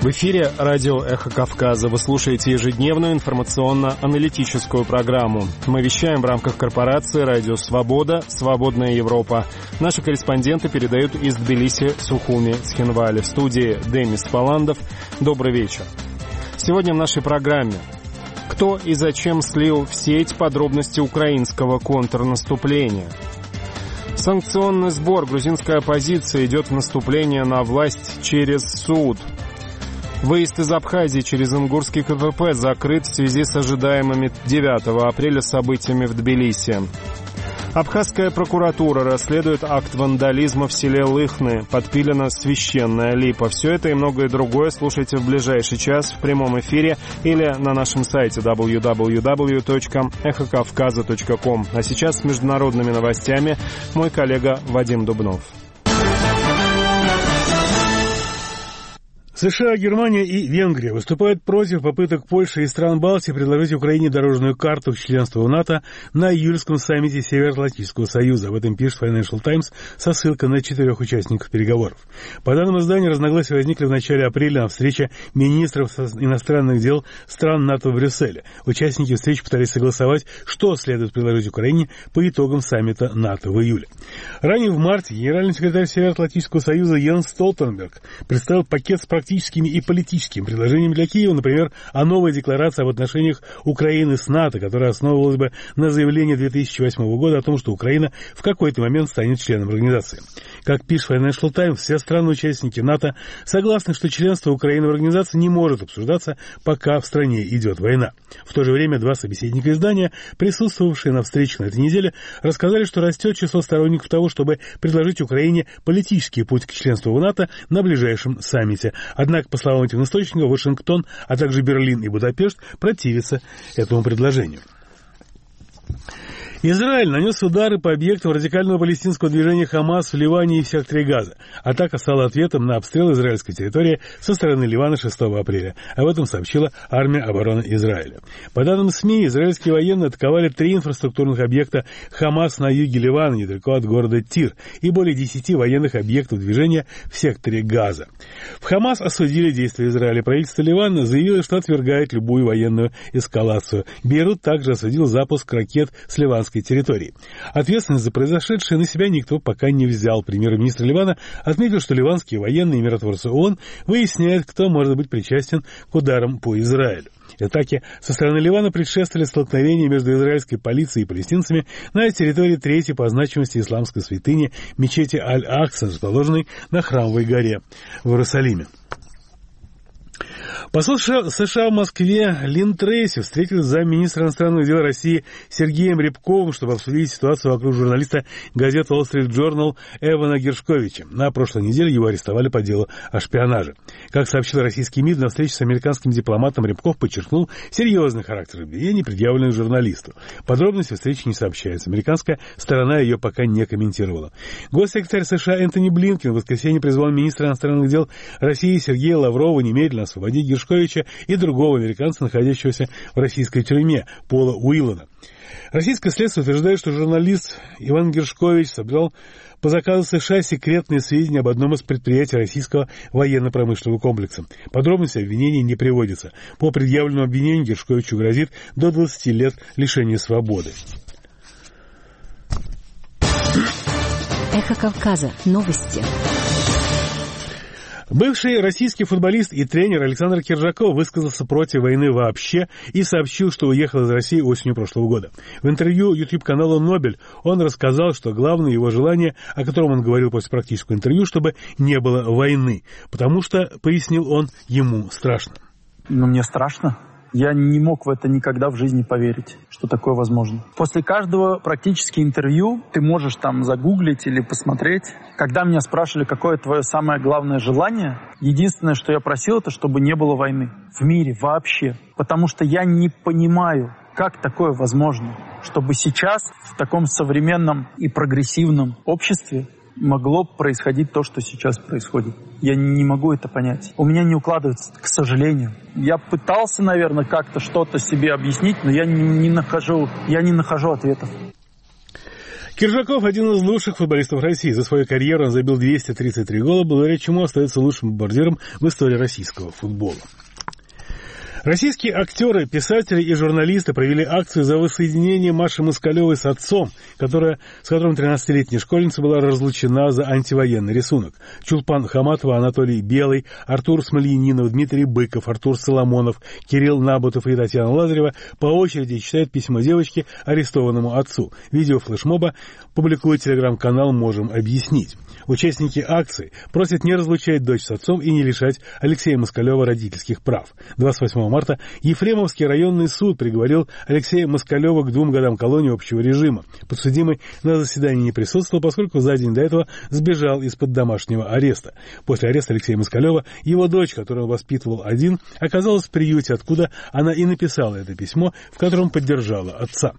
В эфире радио «Эхо Кавказа». Вы слушаете ежедневную информационно-аналитическую программу. Мы вещаем в рамках корпорации «Радио Свобода», «Свободная Европа». Наши корреспонденты передают из Тбилиси, Сухуми, Цхинвали. В студии Демис Паландов. Добрый вечер. Сегодня в нашей программе: кто и зачем слил в сеть подробности украинского контрнаступления? Санкционный сбор. Грузинская оппозиция идет в наступление на власть через суд. Выезд из Абхазии через Ингурский КПП закрыт в связи с ожидаемыми 9 апреля событиями в Тбилиси. Абхазская прокуратура расследует акт вандализма в селе Лыхны. Подпилена священная липа. Все это и многое другое слушайте в ближайший час в прямом эфире или на нашем сайте www.эхокавказа.ком. А сейчас с международными новостями мой коллега Вадим Дубнов. США, Германия и Венгрия выступают против попыток Польши и стран Балтии предложить Украине дорожную карту к членству в НАТО на июльском саммите Североатлантического союза. Об этом пишет Financial Times со ссылкой на 4 участников переговоров. По данным издания, разногласия возникли в начале апреля на встрече министров иностранных дел стран НАТО в Брюсселе. Участники встречи пытались согласовать, что следует предложить Украине по итогам саммита НАТО в июле. Ранее в марте генеральный секретарь Североатлантического союза Йенс Столтенберг представил пакет с практическими и политическими предложениями для Киева, например, о новой декларации об отношениях Украины с НАТО, которая основывалась бы на заявлении 2008 года о том, что Украина в какой-то момент станет членом организации. Как пишет Financial Times, все страны-участники НАТО согласны, что членство Украины в организации не может обсуждаться, пока в стране идет война. В то же время два собеседника издания, присутствовавшие на встрече на этой неделе, рассказали, что растет число сторонников того, чтобы предложить Украине политический путь к членству в НАТО на ближайшем саммите. Однако, по словам этих источников, Вашингтон, а также Берлин и Будапешт противятся этому предложению. Израиль нанес удары по объектам радикального палестинского движения «Хамас» в Ливане и в секторе Газа. Атака стала ответом на обстрел израильской территории со стороны Ливана 6 апреля. Об этом сообщила армия обороны Израиля. По данным СМИ, израильские военные атаковали 3 инфраструктурных объекта «Хамас» на юге Ливана, недалеко от города Тир, и более 10 военных объектов движения в секторе Газа. В «Хамас» осудили действия Израиля. Правительство Ливана заявило, что отвергает любую военную эскалацию. Бейрут также осудил запуск ракет с ливанской территории. Ответственность за произошедшее на себя никто пока не взял. Премьер-министр Ливана отметил, что ливанские военные и миротворцы ООН выясняют, кто может быть причастен к ударам по Израилю. Атаки со стороны Ливана предшествовали столкновения между израильской полицией и палестинцами на территории третьей по значимости исламской святыни мечети Аль-Акса, расположенной на Храмовой горе в Иерусалиме. Посол США в Москве Лин Трейси встретилась с замминистра иностранных дел России Сергеем Рябковым, чтобы обсудить ситуацию вокруг журналиста газет Wall Street Journal Эвана Гершковича. На прошлой неделе его арестовали по делу о шпионаже. Как сообщил российский МИД, на встрече с американским дипломатом Рябков подчеркнул серьезный характер обвинений, предъявленных журналисту. Подробности встречи не сообщаются. Американская сторона ее пока не комментировала. Госсекретарь США Энтони Блинкен в воскресенье призвал министра иностранных дел России Сергея Лаврова немедленно освободить Гершковича и другого американца, находящегося в российской тюрьме, Пола Уиллана. Российское следствие утверждает, что журналист Иван Гершкович собрал по заказу США секретные сведения об одном из предприятий российского военно-промышленного комплекса. Подробности обвинений не приводятся. По предъявленному обвинению Гершковичу грозит до 20 лет лишения свободы. Эхо Кавказа. Новости. Бывший российский футболист и тренер Александр Киржаков высказался против войны вообще и сообщил, что уехал из России осенью прошлого года. В интервью YouTube-каналу «Нобель» он рассказал, что главное его желание, о котором он говорил после практического интервью, чтобы не было войны. Потому что, пояснил он, ему страшно. Мне страшно. Я не мог в это никогда в жизни поверить, что такое возможно. После каждого практически интервью ты можешь там загуглить или посмотреть. Когда меня спрашивали, какое твое самое главное желание, единственное, что я просил, это чтобы не было войны в мире вообще. Потому что я не понимаю, как такое возможно, чтобы сейчас в таком современном и прогрессивном обществе могло происходить то, что сейчас происходит. Я не могу это понять. У меня не укладывается, к сожалению. Я пытался, наверное, как-то что-то себе объяснить, но я не нахожу ответов. Киржаков – один из лучших футболистов России. За свою карьеру он забил 233 гола, благодаря чему остается лучшим бомбардиром в истории российского футбола. Российские актеры, писатели и журналисты провели акцию за воссоединение Маши Москалевой с отцом, с которым 13-летняя школьница была разлучена за антивоенный рисунок. Чулпан Хаматова, Анатолий Белый, Артур Смольянинов, Дмитрий Быков, Артур Соломонов, Кирилл Набутов и Татьяна Лазарева по очереди читают письмо девочки арестованному отцу. Видео флешмоба публикует телеграм-канал «Можем объяснить». Участники акции просят не разлучать дочь с отцом и не лишать Алексея Москалева родительских прав. 28 марта Ефремовский районный суд приговорил Алексея Москалева к 2 годам колонии общего режима. Подсудимый на заседании не присутствовал, поскольку за день до этого сбежал из-под домашнего ареста. После ареста Алексея Москалева его дочь, которую он воспитывал один, оказалась в приюте, откуда она и написала это письмо, в котором поддержала отца.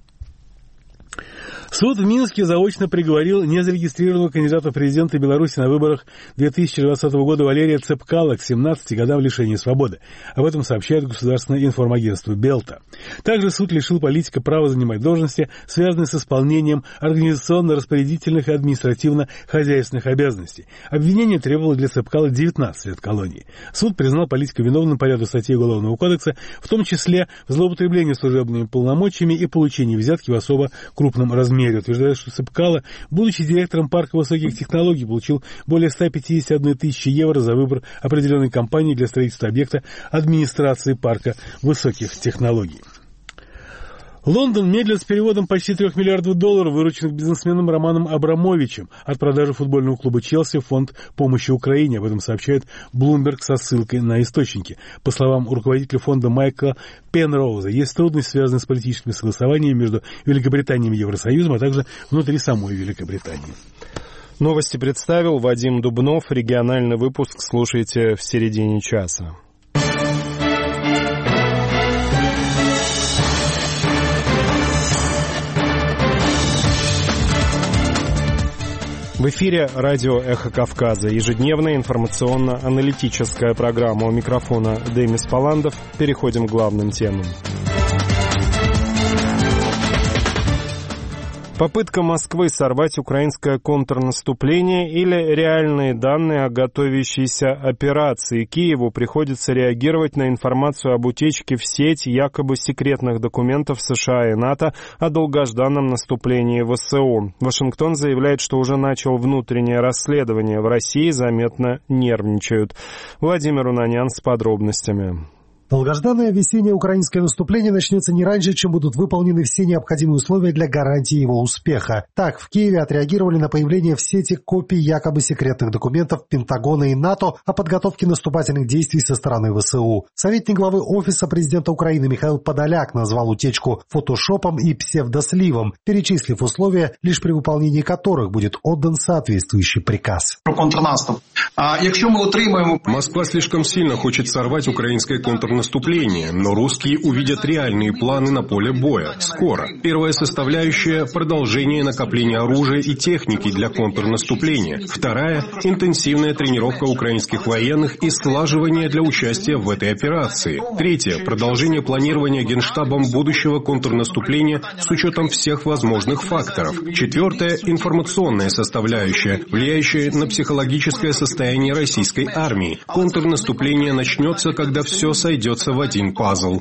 Суд в Минске заочно приговорил незарегистрированного кандидата в президенты Беларуси на выборах 2020 года Валерия Цепкала к 17 годам лишения свободы. Об этом сообщает государственное информагентство Белта. Также суд лишил политика права занимать должности, связанные с исполнением организационно-распорядительных и административно-хозяйственных обязанностей. Обвинение требовало для Цепкала 19 лет колонии. Суд признал политика виновным по ряду статей Уголовного кодекса, в том числе в злоупотреблении служебными полномочиями и получении взятки в особо крупном размере. Утверждает, что Цепкало, будучи директором парка высоких технологий, получил более 151 тысячи евро за выбор определенной компании для строительства объекта администрации парка высоких технологий. Лондон медлит с переводом почти $3 миллиардов, вырученных бизнесменом Романом Абрамовичем от продажи футбольного клуба «Челси» в фонд помощи Украине. Об этом сообщает Bloomberg со ссылкой на источники. По словам руководителя фонда Майкла Пенроуза, есть трудности, связанные с политическими согласованиями между Великобританией и Евросоюзом, а также внутри самой Великобритании. Новости представил Вадим Дубнов. Региональный выпуск слушайте в середине часа. В эфире радио «Эхо Кавказа». Ежедневная информационно-аналитическая программа. У микрофона Демис Паландов. Переходим к главным темам. Попытка Москвы сорвать украинское контрнаступление или реальные данные о готовящейся операции. Киеву приходится реагировать на информацию об утечке в сеть якобы секретных документов США и НАТО о долгожданном наступлении ВСУ. Вашингтон заявляет, что уже начал внутреннее расследование. В России заметно нервничают. Владимир Унанян с подробностями. Долгожданное весеннее украинское наступление начнется не раньше, чем будут выполнены все необходимые условия для гарантии его успеха. Так, в Киеве отреагировали на появление в сети копий якобы секретных документов Пентагона и НАТО о подготовке наступательных действий со стороны ВСУ. Советник главы Офиса президента Украины Михаил Подоляк назвал утечку фотошопом и псевдосливом, перечислив условия, лишь при выполнении которых будет отдан соответствующий приказ. Про контрнаступ. Москва слишком сильно хочет сорвать украинское контрнаступление, но русские увидят реальные планы на поле боя. Скоро. Первая составляющая – продолжение накопления оружия и техники для контрнаступления. Вторая – интенсивная тренировка украинских военных и слаживание для участия в этой операции. Третья – продолжение планирования Генштабом будущего контрнаступления с учетом всех возможных факторов. Четвертая – информационная составляющая, влияющая на психологическое состояние российской армии. Контрнаступление начнется, когда все сойдется в один пазл.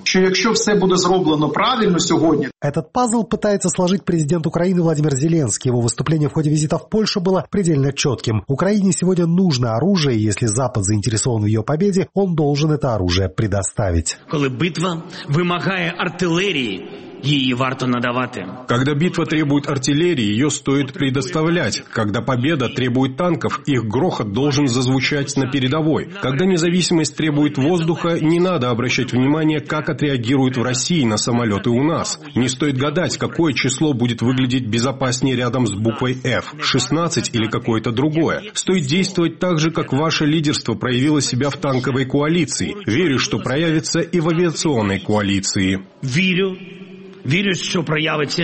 Этот пазл пытается сложить президент Украины Владимир Зеленский. Его выступление в ходе визита в Польшу было предельно четким. Украине сегодня нужно оружие, и если Запад заинтересован в ее победе, он должен это оружие предоставить. Когда битва вымогает артиллерии, її варто надавати. Когда битва требует артиллерии, ее стоит предоставлять. Когда победа требует танков, их грохот должен зазвучать на передовой. Когда независимость требует воздуха, не надо обращать внимание, как отреагируют в России на самолеты у нас. Не стоит гадать, какое число будет выглядеть безопаснее рядом с буквой F, 16 или какое-то другое. Стоит действовать так же, как ваше лидерство проявило себя в танковой коалиции. Верю, что проявится и в авиационной коалиции. Вірю, що проявиться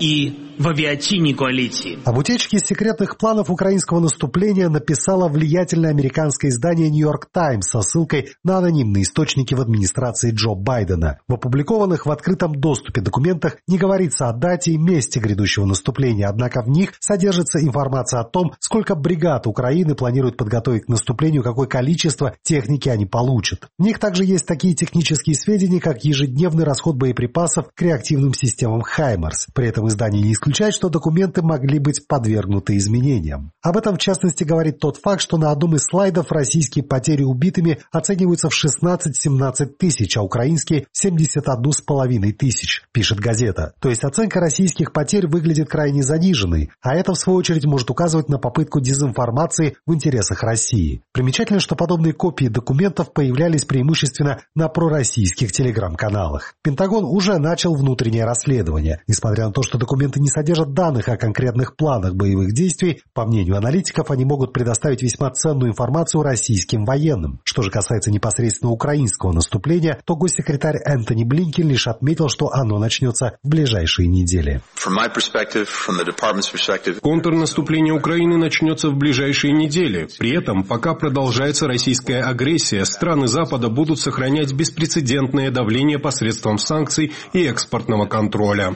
и в авиаційній коалиции. Об утечке секретных планов украинского наступления написало влиятельное американское издание New York Times со ссылкой на анонимные источники в администрации Джо Байдена. В опубликованных в открытом доступе документах не говорится о дате и месте грядущего наступления, однако в них содержится информация о том, сколько бригад Украины планируют подготовить к наступлению, какое количество техники они получат. В них также есть такие технические сведения, как ежедневный расход боеприпасов к реактивным системам «Хаймарс». При этом издание не исключает, что документы могли быть подвергнуты изменениям. Об этом, в частности, говорит тот факт, что на одном из слайдов российские потери убитыми оцениваются в 16-17 тысяч, а украинские – 71,5 тысяч, пишет газета. То есть оценка российских потерь выглядит крайне заниженной, а это, в свою очередь, может указывать на попытку дезинформации в интересах России. Примечательно, что подобные копии документов появлялись преимущественно на пророссийских телеграм-каналах. Пентагон уже начал внутреннее расследование. Несмотря на то, что документы не содержат данных о конкретных планах боевых действий, по мнению аналитиков, они могут предоставить весьма ценную информацию российским военным. Что же касается непосредственно украинского наступления, то госсекретарь Энтони Блинкен лишь отметил, что оно начнется в ближайшие недели. Контрнаступление Украины начнется в ближайшие недели. При этом, пока продолжается российская агрессия, страны Запада будут сохранять беспрецедентное давление посредством санкций и экспортного контроля.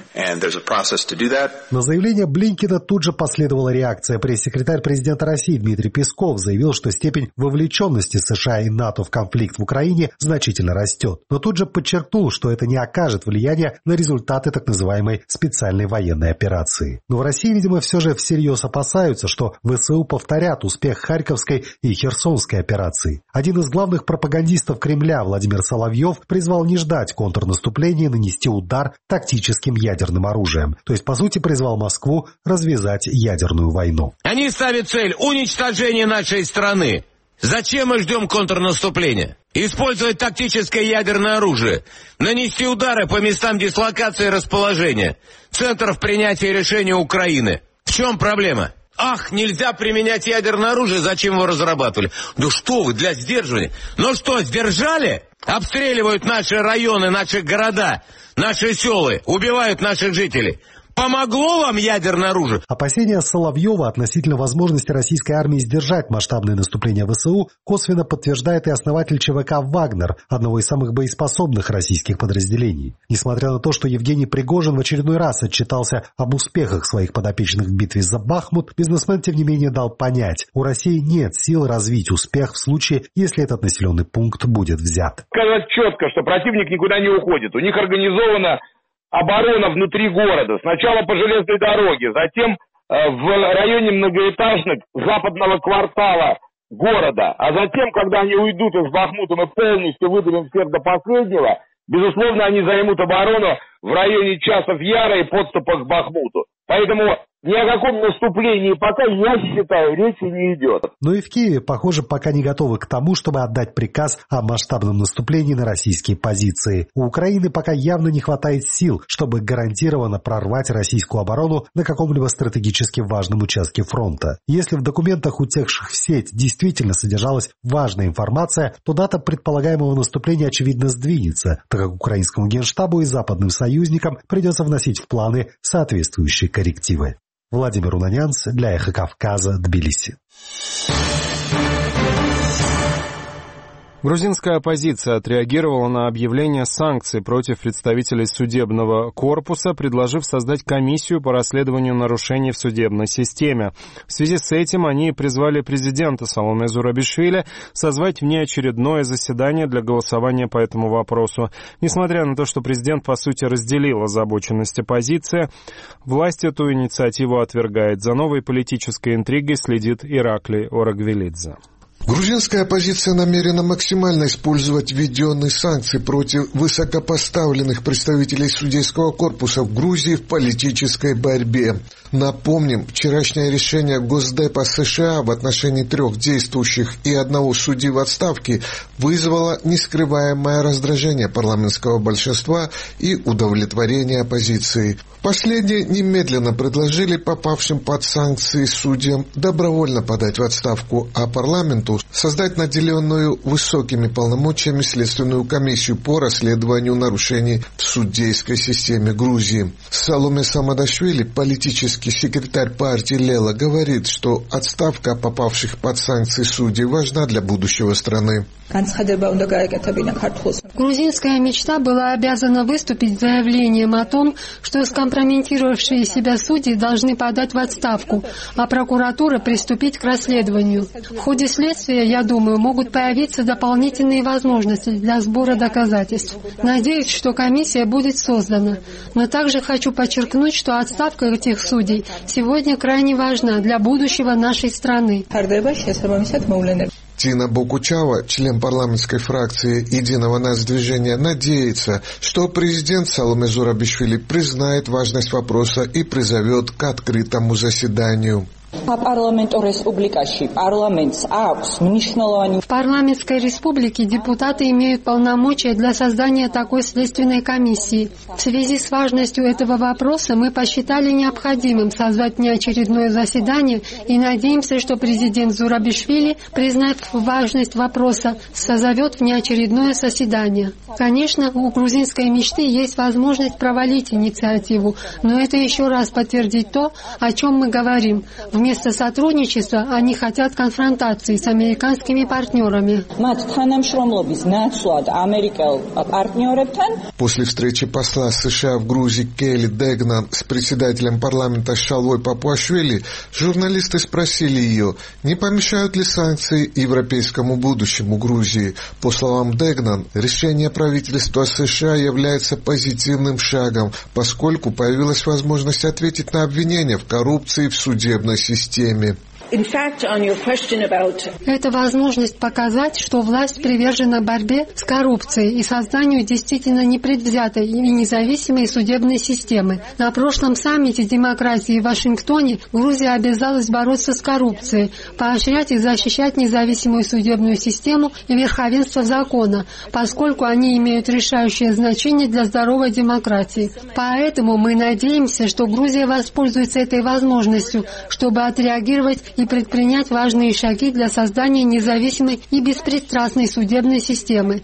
На заявление Блинкена тут же последовала реакция. Пресс-секретарь президента России Дмитрий Песков заявил, что степень вовлеченности США и НАТО в конфликт в Украине значительно растет. Но тут же подчеркнул, что это не окажет влияния на результаты так называемой специальной военной операции. Но в России, видимо, все же всерьез опасаются, что ВСУ повторят успех Харьковской и Херсонской операций. Один из главных пропагандистов Кремля, Владимир Соловьев, призвал не ждать контрнаступления и нанести удар тактическим ядерным оружием. То есть, по сути, призвал Москву развязать ядерную войну. Они ставят цель уничтожения нашей страны. Зачем мы ждем контрнаступления? Использовать тактическое ядерное оружие, нанести удары по местам дислокации и расположения, центров принятия решений Украины. В чем проблема? Ах, нельзя применять ядерное оружие, зачем его разрабатывали? Да что вы, для сдерживания. Ну что, сдержали? Обстреливают наши районы, наши города, наши селы, убивают наших жителей. Помогло вам ядерное оружие? Опасения Соловьева относительно возможности российской армии сдержать масштабное наступление ВСУ косвенно подтверждает и основатель ЧВК «Вагнер», одного из самых боеспособных российских подразделений. Несмотря на то, что Евгений Пригожин в очередной раз отчитался об успехах своих подопечных в битве за Бахмут, бизнесмен, тем не менее, дал понять, у России нет сил развить успех в случае, если этот населенный пункт будет взят. Сказать четко, что противник никуда не уходит. У них организована оборона внутри города. Сначала по железной дороге, затем в районе многоэтажных западного квартала города. А затем, когда они уйдут из Бахмута, мы полностью выдавим всех до последнего, безусловно, они займут оборону в районе Часов Яра и подступах к Бахмуту. Поэтому ни о каком наступлении пока, я считаю, речи не идет. Но и в Киеве, похоже, пока не готовы к тому, чтобы отдать приказ о масштабном наступлении на российские позиции. У Украины пока явно не хватает сил, чтобы гарантированно прорвать российскую оборону на каком-либо стратегически важном участке фронта. Если в документах, утекших в сеть, действительно содержалась важная информация, то дата предполагаемого наступления очевидно сдвинется, так как украинскому генштабу и западным союзникам придется вносить в планы соответствующие коррективы. Владимир Унанянц для Эхо Кавказа, Тбилиси. Грузинская оппозиция отреагировала на объявление санкций против представителей судебного корпуса, предложив создать комиссию по расследованию нарушений в судебной системе. В связи с этим они призвали президента Саломе Зурабишвили созвать внеочередное заседание для голосования по этому вопросу. Несмотря на то, что президент, по сути, разделил озабоченность оппозиции, власть эту инициативу отвергает. За новой политической интригой следит Ираклий Орагвелидзе. Грузинская оппозиция намерена максимально использовать введенные санкции против высокопоставленных представителей судейского корпуса в Грузии в политической борьбе. Напомним, вчерашнее решение Госдепа США в отношении 3 действующих и 1 судьи в отставке вызвало нескрываемое раздражение парламентского большинства и удовлетворение оппозиции. Последние немедленно предложили попавшим под санкции судьям добровольно подать в отставку, а парламенту Кучаву создать наделенную высокими полномочиями Следственную комиссию по расследованию нарушений в судейской системе Грузии. Саломе Самадашвили, политический секретарь партии Лела, говорит, что отставка попавших под санкции судей важна для будущего страны. Грузинская мечта была обязана выступить с заявлением о том, что скомпрометировавшие себя судьи должны подать в отставку, а прокуратура приступить к расследованию. В ходе следствия, я думаю, могут появиться дополнительные возможности для сбора доказательств. Надеюсь, что комиссия будет создана. Но также хочу подчеркнуть, что отставка этих судей сегодня крайне важна для будущего нашей страны. Тина Бокучава, член парламентской фракции «Единого нацдвижения», надеется, что президент Саломе Зурабишвили признает важность вопроса и призовет к открытому заседанию. В парламентской республике депутаты имеют полномочия для создания такой следственной комиссии. В связи с важностью этого вопроса мы посчитали необходимым созвать внеочередное заседание и надеемся, что президент Зурабишвили, признав важность вопроса, созовет внеочередное заседание. Конечно, у грузинской мечты есть возможность провалить инициативу, но это еще раз подтвердит то, о чем мы говорим. Вместо сотрудничества они хотят конфронтации с американскими партнерами. После встречи посла США в Грузии Келли Дегнан с председателем парламента Шалвой Папуашвили, журналисты спросили ее, не помешают ли санкции европейскому будущему Грузии. По словам Дегнан, решение правительства США является позитивным шагом, поскольку появилась возможность ответить на обвинения в коррупции в судебной системе. Это возможность показать, что власть привержена борьбе с коррупцией и созданию действительно непредвзятой и независимой судебной системы. На прошлом саммите демократии в Вашингтоне Грузия обязалась бороться с коррупцией, поощрять и защищать независимую судебную систему и верховенство закона, поскольку они имеют решающее значение для здоровой демократии. Поэтому мы надеемся, что Грузия воспользуется этой возможностью, чтобы отреагировать и предпринять важные шаги для создания независимой и беспристрастной судебной системы.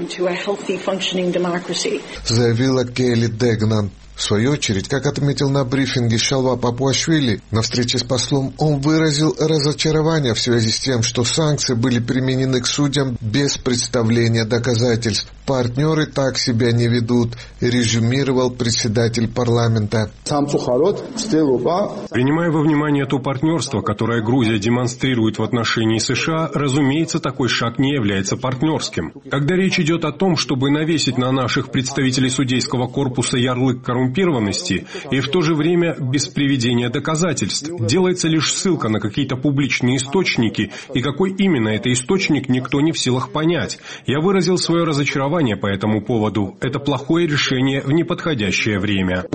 Заявила Келли Дегнан. В свою очередь, как отметил на брифинге Шалва Папуашвили, на встрече с послом он выразил разочарование в связи с тем, что санкции были применены к судьям без представления доказательств. Партнеры так себя не ведут, резюмировал председатель парламента. Принимая во внимание то партнерство, которое Грузия демонстрирует в отношении США, разумеется, такой шаг не является партнерским. Когда речь идет о том, чтобы навесить на наших представителей судейского корпуса ярлык коррумпированности и в то же время без приведения доказательств, делается лишь ссылка на какие-то публичные источники, и какой именно это источник, никто не в силах понять. Я выразил свое разочарование по этому поводу. Это плохое решение в неподходящее время,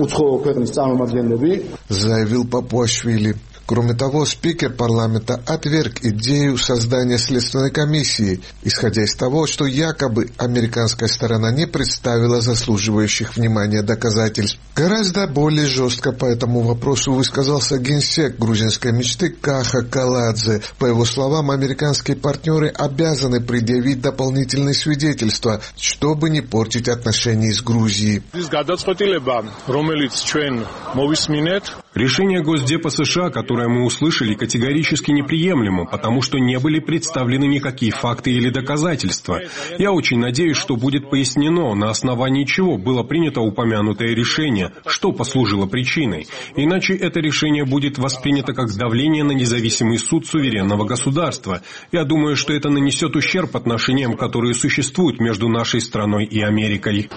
заявил Папуашвили. Кроме того, спикер парламента отверг идею создания следственной комиссии, исходя из того, что якобы американская сторона не представила заслуживающих внимания доказательств. Гораздо более жестко по этому вопросу высказался генсек грузинской мечты Каха Каладзе. По его словам, американские партнеры обязаны предъявить дополнительные свидетельства, чтобы не портить отношения с Грузией. Решение Госдепа США, которое мы услышали, категорически неприемлемо, потому что не были представлены никакие факты или доказательства. Я очень надеюсь, что будет пояснено, на основании чего было принято упомянутое решение, что послужило причиной. Иначе это решение будет воспринято как давление на независимый суд суверенного государства. Я думаю, что это нанесет ущерб отношениям, которые существуют между нашей страной и Америкой,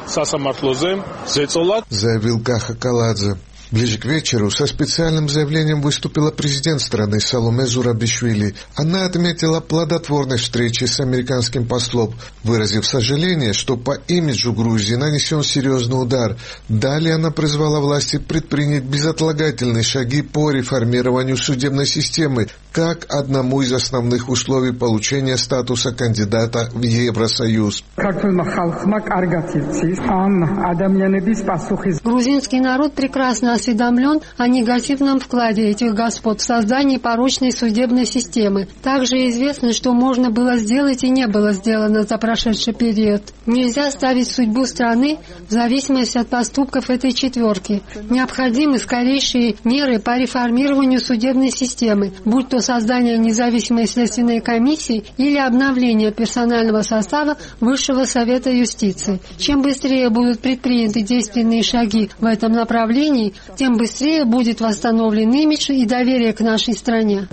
заявил Каха Каладзе. Ближе к вечеру со специальным заявлением выступила президент страны Саломе Зурабишвили. Она отметила плодотворность встречи с американским послом, выразив сожаление, что по имиджу Грузии нанесен серьезный удар. Далее она призвала власти предпринять безотлагательные шаги по реформированию судебной системы, как одному из основных условий получения статуса кандидата в Евросоюз. Грузинский народ прекрасно осведомлен о негативном вкладе этих господ в создание порочной судебной системы. Также известно, что можно было сделать и не было сделано за прошедший период. Нельзя ставить судьбу страны в зависимости от поступков этой четверки. Необходимы скорейшие меры по реформированию судебной системы, будь то создание независимой следственной комиссии или обновление персонального состава Высшего совета юстиции. Чем быстрее будут предприняты действенные шаги в этом направлении, тем быстрее будет восстановлен имидж и доверие к нашей стране.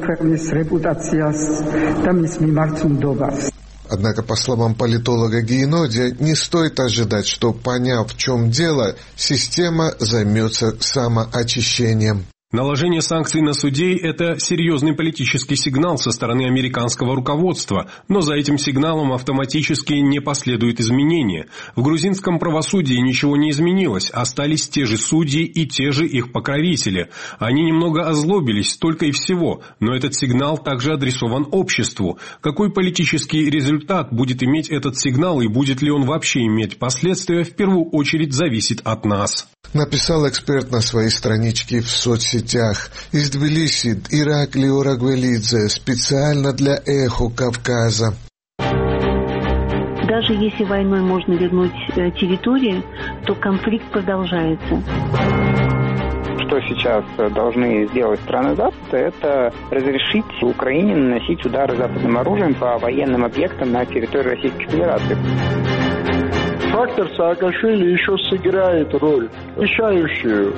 Однако, по словам политолога Гейнодия, не стоит ожидать, что, поняв, в чем дело, система займется самоочищением. Наложение санкций на судей – это серьезный политический сигнал со стороны американского руководства, но за этим сигналом автоматически не последует изменения. В грузинском правосудии ничего не изменилось, остались те же судьи и те же их покровители. Они немного озлобились, только и всего, но этот сигнал также адресован обществу. Какой политический результат будет иметь этот сигнал и будет ли он вообще иметь последствия, в первую очередь зависит от нас. Написал эксперт на своей страничке в соцсетях. Из Тбилиси Иракли Орагвелидзе специально для «Эхо Кавказа». Даже если войной можно вернуть территорию, то конфликт продолжается. Что сейчас должны сделать страны Запада, это разрешить Украине наносить удары западным оружием по военным объектам на территории Российской Федерации. Фактор Саакашвили еще сыграет роль, решающую.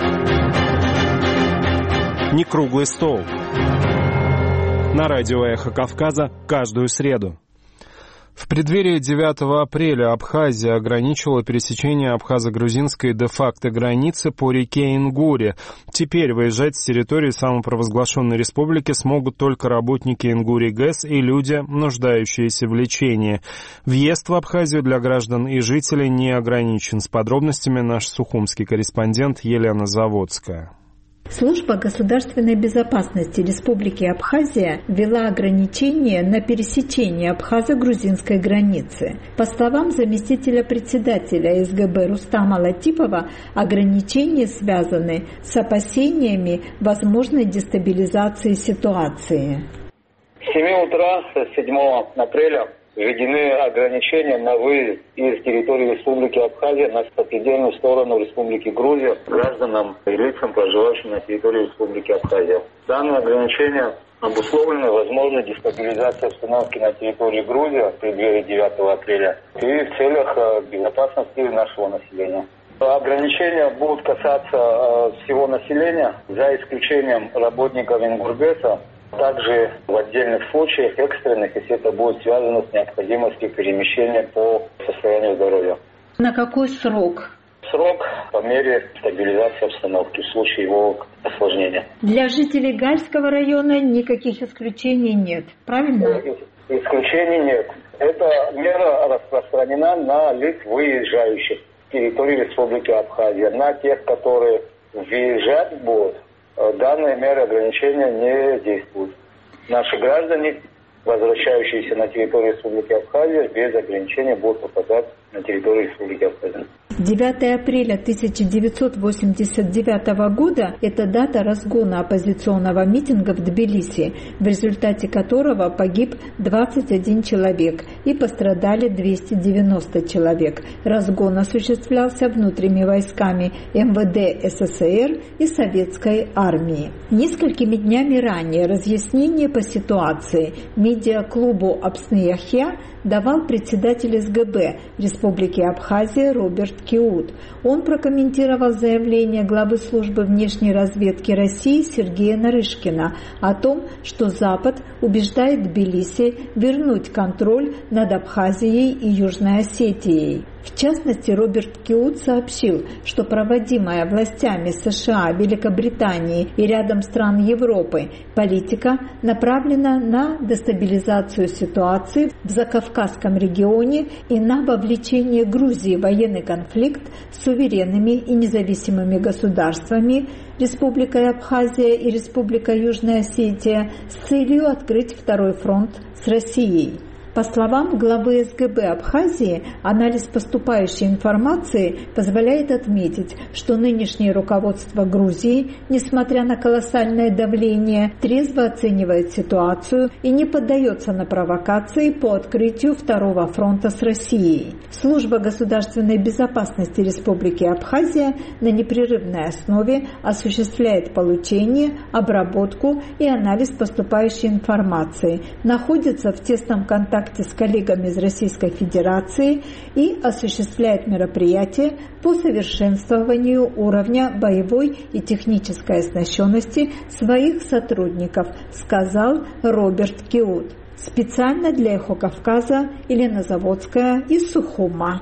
Не круглый стол. На радио «Эхо Кавказа» каждую среду. В преддверии 9 апреля Абхазия ограничила пересечение абхазо-грузинской де-факто границы по реке Ингуре. Теперь выезжать с территории самопровозглашенной республики смогут только работники Ингури ГЭС и люди, нуждающиеся в лечении. Въезд в Абхазию для граждан и жителей не ограничен. С подробностями наш сухумский корреспондент Елена Заводская. Служба государственной безопасности Республики Абхазия ввела ограничения на пересечение абхазо-грузинской границы. По словам заместителя председателя СГБ Рустама Латипова, ограничения связаны с опасениями возможной дестабилизации ситуации. С 7 утра, с 7 апреля, введены ограничения на выезд из территории Республики Абхазия на сопредельную сторону Республики Грузия гражданам и лицам, проживающим на территории Республики Абхазия. Данные ограничения обусловлены возможной дестабилизацией обстановки на территории Грузии в преддверии 9 апреля и в целях безопасности нашего населения. Ограничения будут касаться всего населения, за исключением работников Ингургэса, также в отдельных случаях, экстренных, если это будет связано с необходимостью перемещения по состоянию здоровья. На какой срок? Срок по мере стабилизации обстановки в случае его осложнения. Для жителей Гальского района никаких исключений нет, правильно? Исключений нет. Эта мера распространена на лиц, выезжающих с территории Республики Абхазия. На тех, которые въезжать будут, данные меры ограничения не действуют. Наши граждане, возвращающиеся на территорию Республики Абхазия, без ограничения будут попадать на территорию Республики Абхазия. 9 апреля 1989 года – это дата разгона оппозиционного митинга в Тбилиси, в результате которого погиб 21 человек и пострадали 290 человек. Разгон осуществлялся внутренними войсками МВД СССР и Советской армии. Несколькими днями ранее разъяснение по ситуации медиаклубу «Апсны-Яхья» давал председатель СГБ Республики Абхазия Роберт Киут. Он прокомментировал заявление главы службы внешней разведки России Сергея Нарышкина о том, что Запад убеждает Тбилиси вернуть контроль над Абхазией и Южной Осетией. В частности, Роберт Киут сообщил, что проводимая властями США, Великобритании и рядом стран Европы политика направлена на дестабилизацию ситуации в Закавказском регионе и на вовлечение Грузии в военный конфликт с суверенными и независимыми государствами Республикой Абхазия и Республикой Южная Осетия с целью открыть второй фронт с Россией. По словам главы СГБ Абхазии, анализ поступающей информации позволяет отметить, что нынешнее руководство Грузии, несмотря на колоссальное давление, трезво оценивает ситуацию и не поддается на провокации по открытию второго фронта с Россией. Служба государственной безопасности Республики Абхазия на непрерывной основе осуществляет получение, обработку и анализ поступающей информации, находится в тесном контакте с коллегами из Российской Федерации и осуществляет мероприятия по совершенствованию уровня боевой и технической оснащенности своих сотрудников, сказал Роберт Киут. Специально для «Эхо Кавказа» Елена Заводская из Сухума.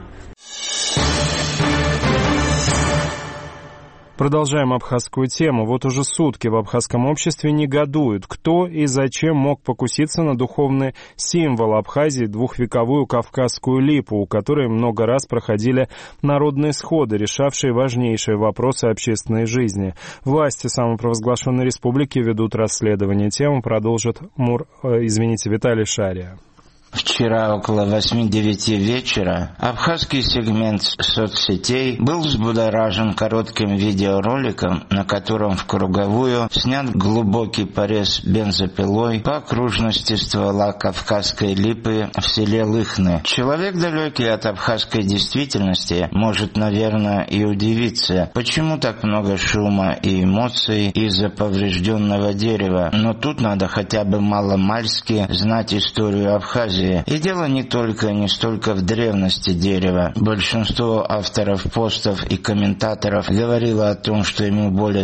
Продолжаем абхазскую тему. Вот уже сутки в абхазском обществе негодуют, кто и зачем мог покуситься на духовный символ Абхазии, двухвековую кавказскую липу, у которой много раз проходили народные сходы, решавшие важнейшие вопросы общественной жизни. Власти самопровозглашенной республики ведут расследование. Тему продолжит Виталий Шария. Вчера около 8-9 вечера абхазский сегмент соцсетей был взбудоражен коротким видеороликом, на котором в круговую снят глубокий порез бензопилой по окружности ствола кавказской липы в селе Лыхны. Человек, далекий от абхазской действительности, может, наверное, и удивиться, почему так много шума и эмоций из-за поврежденного дерева. Но тут надо хотя бы маломальски знать историю Абхазии. И дело не столько в древности дерева. Большинство авторов постов и комментаторов говорило о том, что ему более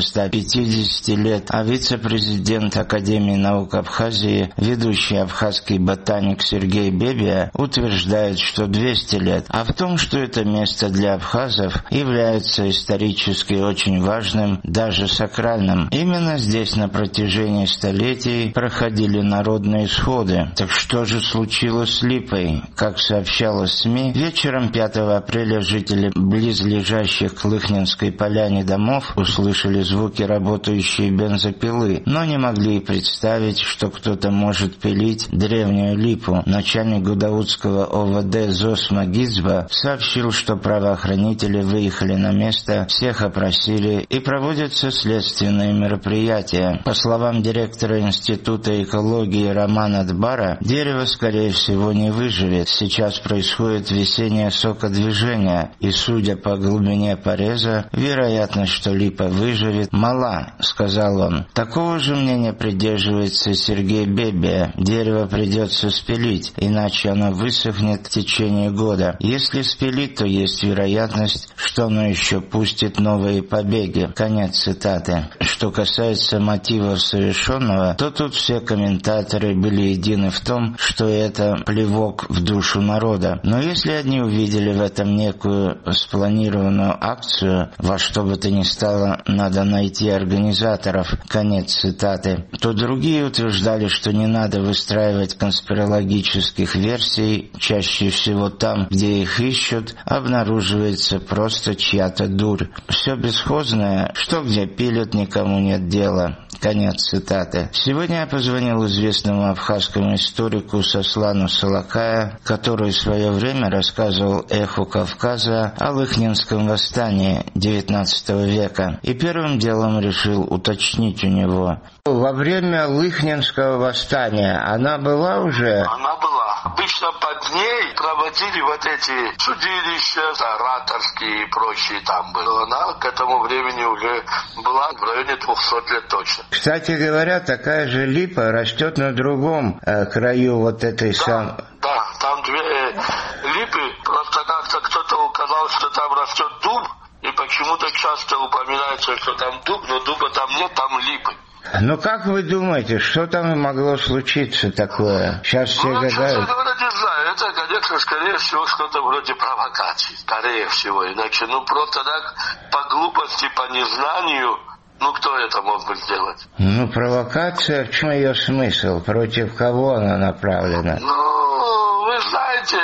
150 лет, а вице-президент Академии наук Абхазии, ведущий абхазский ботаник Сергей Бебия, утверждает, что 200 лет. А в том, что это место для абхазов является исторически очень важным, даже сакральным. Именно здесь на протяжении столетий проходили народные сходы. Так что же случилось с липой? Как сообщалось в СМИ, вечером 5 апреля жители близлежащих к Лыхнинской поляне домов услышали звуки работающей бензопилы, но не могли представить, что кто-то может пилить древнюю липу. Начальник гудаутского ОВД ЗОС Магизба сообщил, что правоохранители выехали на место, всех опросили и проводятся следственные мероприятия. По словам директора Института экологии Романа Дбара, дерево, скорее всего, не выживет. Сейчас происходит весеннее сокодвижение, и, судя по глубине пореза, вероятность, что липа выживет, мала, сказал он. Такого же мнения придерживается Сергей Бебия. Дерево придется спилить, иначе оно высохнет в течение года. Если спилить, то есть вероятность, что оно еще пустит новые побеги. Конец цитаты. Что касается мотивов совершенного, то тут все комментаторы были едины в том, что это плевок в душу народа. Но если одни увидели в этом некую спланированную акцию, во что бы то ни стало, надо найти организаторов, конец цитаты, то другие утверждали, что не надо выстраивать конспирологических версий, чаще всего там, где их ищут, обнаруживается просто чья-то дурь. Все бесхозное, что где пилят, никому нет дела. Конец цитаты. Сегодня я позвонил известному абхазскому историку Сослану Салакая, который в свое время рассказывал «Эху Кавказа» о Лыхнинском восстании XIX века, и первым делом решил уточнить у него. Во время Лыхнинского восстания она была уже? Она была. Обычно под ней проводили вот эти судилища, ораторские и прочие там было. Она к этому времени уже была в районе 200 лет точно. Кстати говоря, такая же липа растет на другом краю вот этой самой... Да, там две липы, просто как-то кто-то указал, что там растет дуб, и почему-то часто упоминается, что там дуб, но дуба там нет, там липы. Ну как вы думаете, что там могло случиться такое? Сейчас все гадают. Честно говоря, не знаю. Это, конечно, скорее всего, что-то вроде провокации. Скорее всего. Иначе, просто так, по глупости, по незнанию, кто это мог бы сделать? Провокация, в чем ее смысл? Против кого она направлена? Вы знаете,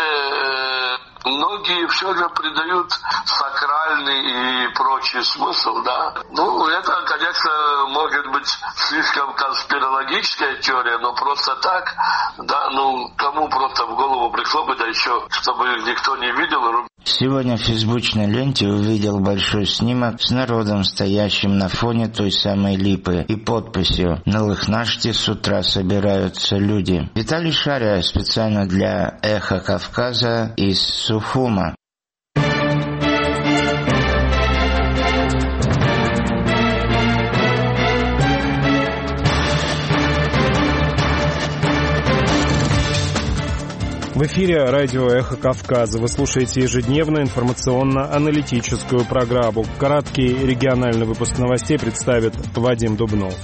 многие все же придают сакральный и прочий смысл, да. Это, конечно, может быть быть, слишком конспирологическая теория, но просто так, да, кому просто в голову пришло бы, да еще, чтобы никто не видел. Сегодня в фейсбучной ленте увидел большой снимок с народом, стоящим на фоне той самой липы, и подписью «На Лыхнаште с утра собираются люди». Виталий Шария специально для «Эхо Кавказа» из Сухума. В эфире радио «Эхо Кавказа». Вы слушаете ежедневную информационно-аналитическую программу. Краткий региональный выпуск новостей представит Вадим Дубнов.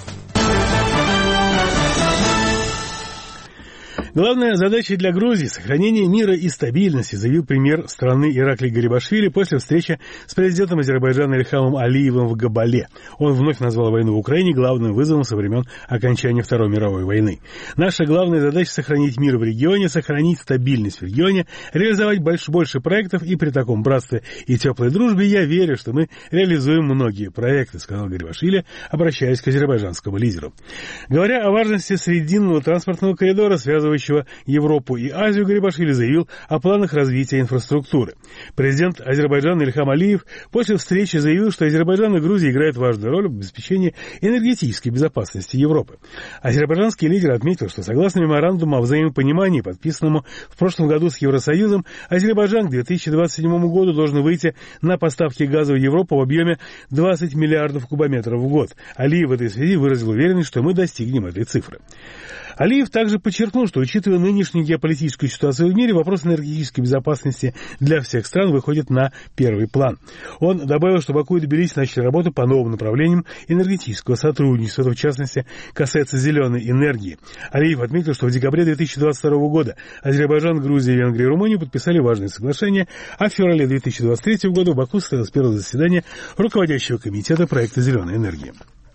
Главная задача для Грузии – сохранение мира и стабильности, заявил премьер страны Ираклий Гарибашвили после встречи с президентом Азербайджана Ильхамом Алиевым в Габале. Он вновь назвал войну в Украине главным вызовом со времен окончания Второй мировой войны. Наша главная задача – сохранить мир в регионе, сохранить стабильность в регионе, реализовать больше проектов, и при таком братстве и теплой дружбе я верю, что мы реализуем многие проекты, сказал Гарибашвили, обращаясь к азербайджанскому лидеру. Говоря о важности срединного транспортного коридора, связывающего Европу и Азию, Гарибашвили заявил о планах развития инфраструктуры. Президент Азербайджана Ильхам Алиев после встречи заявил, что Азербайджан и Грузия играют важную роль в обеспечении энергетической безопасности Европы. Азербайджанский лидер отметил, что согласно меморандуму о взаимопонимании, подписанному в прошлом году с Евросоюзом, Азербайджан к 2027 году должен выйти на поставки газа в Европу в объеме 20 миллиардов кубометров в год. Алиев в этой связи выразил уверенность, что мы достигнем этой цифры. Алиев также подчеркнул, что, учитывая нынешнюю геополитическую ситуацию в мире, вопрос энергетической безопасности для всех стран выходит на первый план. Он добавил, что Баку и Тбилиси начали работу по новым направлениям энергетического сотрудничества, это в частности касается зеленой энергии. Алиев отметил, что в декабре 2022 года Азербайджан, Грузия, Венгрия и Румыния подписали важные соглашения, а в феврале 2023 года в Баку состоялось первое заседание руководящего комитета проекта зеленой энергии.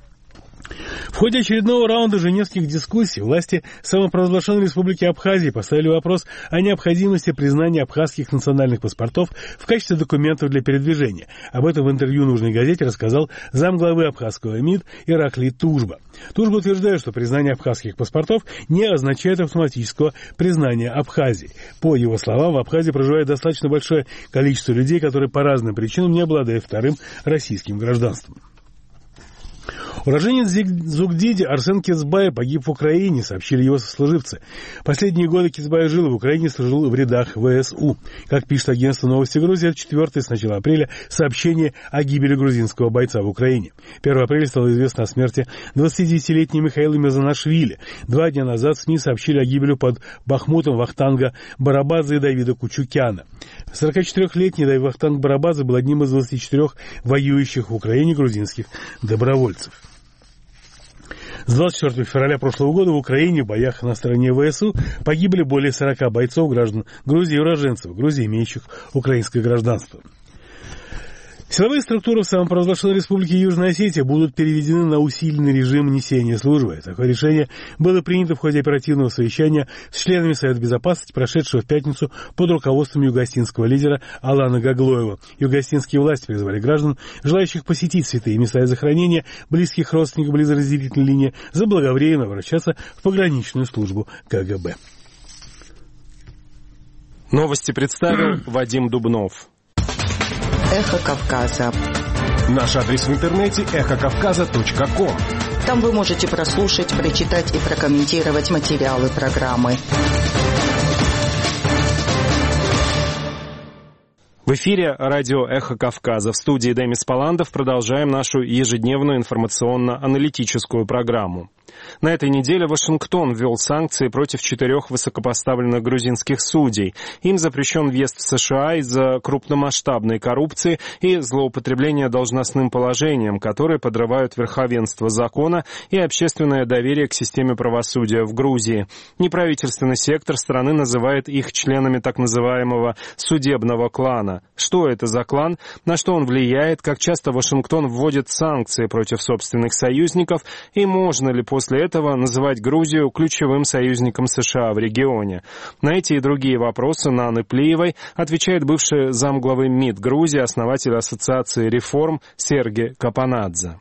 В ходе очередного раунда женевских дискуссий власти самопровозглашенной республики Абхазии поставили вопрос о необходимости признания абхазских национальных паспортов в качестве документов для передвижения. Об этом в интервью нужной газете рассказал замглавы абхазского МИД Ираклий Тужба. Тужба утверждает, что признание абхазских паспортов не означает автоматического признания Абхазии. По его словам, в Абхазии проживает достаточно большое количество людей, которые по разным причинам не обладают вторым российским гражданством. Уроженец Зугдиди Арсен Кецбай погиб в Украине, сообщили его сослуживцы. Последние годы Кецбай жил в Украине и служил в рядах ВСУ. Как пишет агентство «Новости Грузии», это 4-е с начала апреля сообщение о гибели грузинского бойца в Украине. 1 апреля стало известно о смерти 29-летнего Михаила Мезанашвили. 2 дня назад СМИ сообщили о гибели под Бахмутом Вахтанга Барабадзе и Давида Кучукяна. 44-летний Вахтанг Барабадзе был одним из 24 воюющих в Украине грузинских добровольцев. С 24 февраля прошлого года в Украине в боях на стороне ВСУ погибли более 40 бойцов, граждан Грузии и уроженцев Грузии, имеющих украинское гражданство. Силовые структуры в самопровозглашенной республике Южная Осетия будут переведены на усиленный режим несения службы. Такое решение было принято в ходе оперативного совещания с членами Совета Безопасности, прошедшего в пятницу под руководством юго-осетинского лидера Алана Гаглоева. Юго-осетинские власти призвали граждан, желающих посетить святые места и захоронения близких родственников близ разделительной линии, заблаговременно обращаться в пограничную службу КГБ. Новости представил Вадим Дубнов. Эхо Кавказа. Наш адрес в интернете эхокавказа.ком. Там вы можете прослушать, прочитать и прокомментировать материалы программы. В эфире радио «Эхо Кавказа». В студии Демис Паландов продолжаем нашу ежедневную информационно-аналитическую программу. На этой неделе Вашингтон ввел санкции против 4 высокопоставленных грузинских судей. Им запрещен въезд в США из-за крупномасштабной коррупции и злоупотребления должностным положением, которые подрывают верховенство закона и общественное доверие к системе правосудия в Грузии. Неправительственный сектор страны называет их членами так называемого судебного клана. Что это за клан, на что он влияет, как часто Вашингтон вводит санкции против собственных союзников и можно ли после этого называть Грузию ключевым союзником США в регионе. На эти и другие вопросы Наны Плиевой отвечает бывший замглавы МИД Грузии, основатель Ассоциации реформ Серги Капанадзе.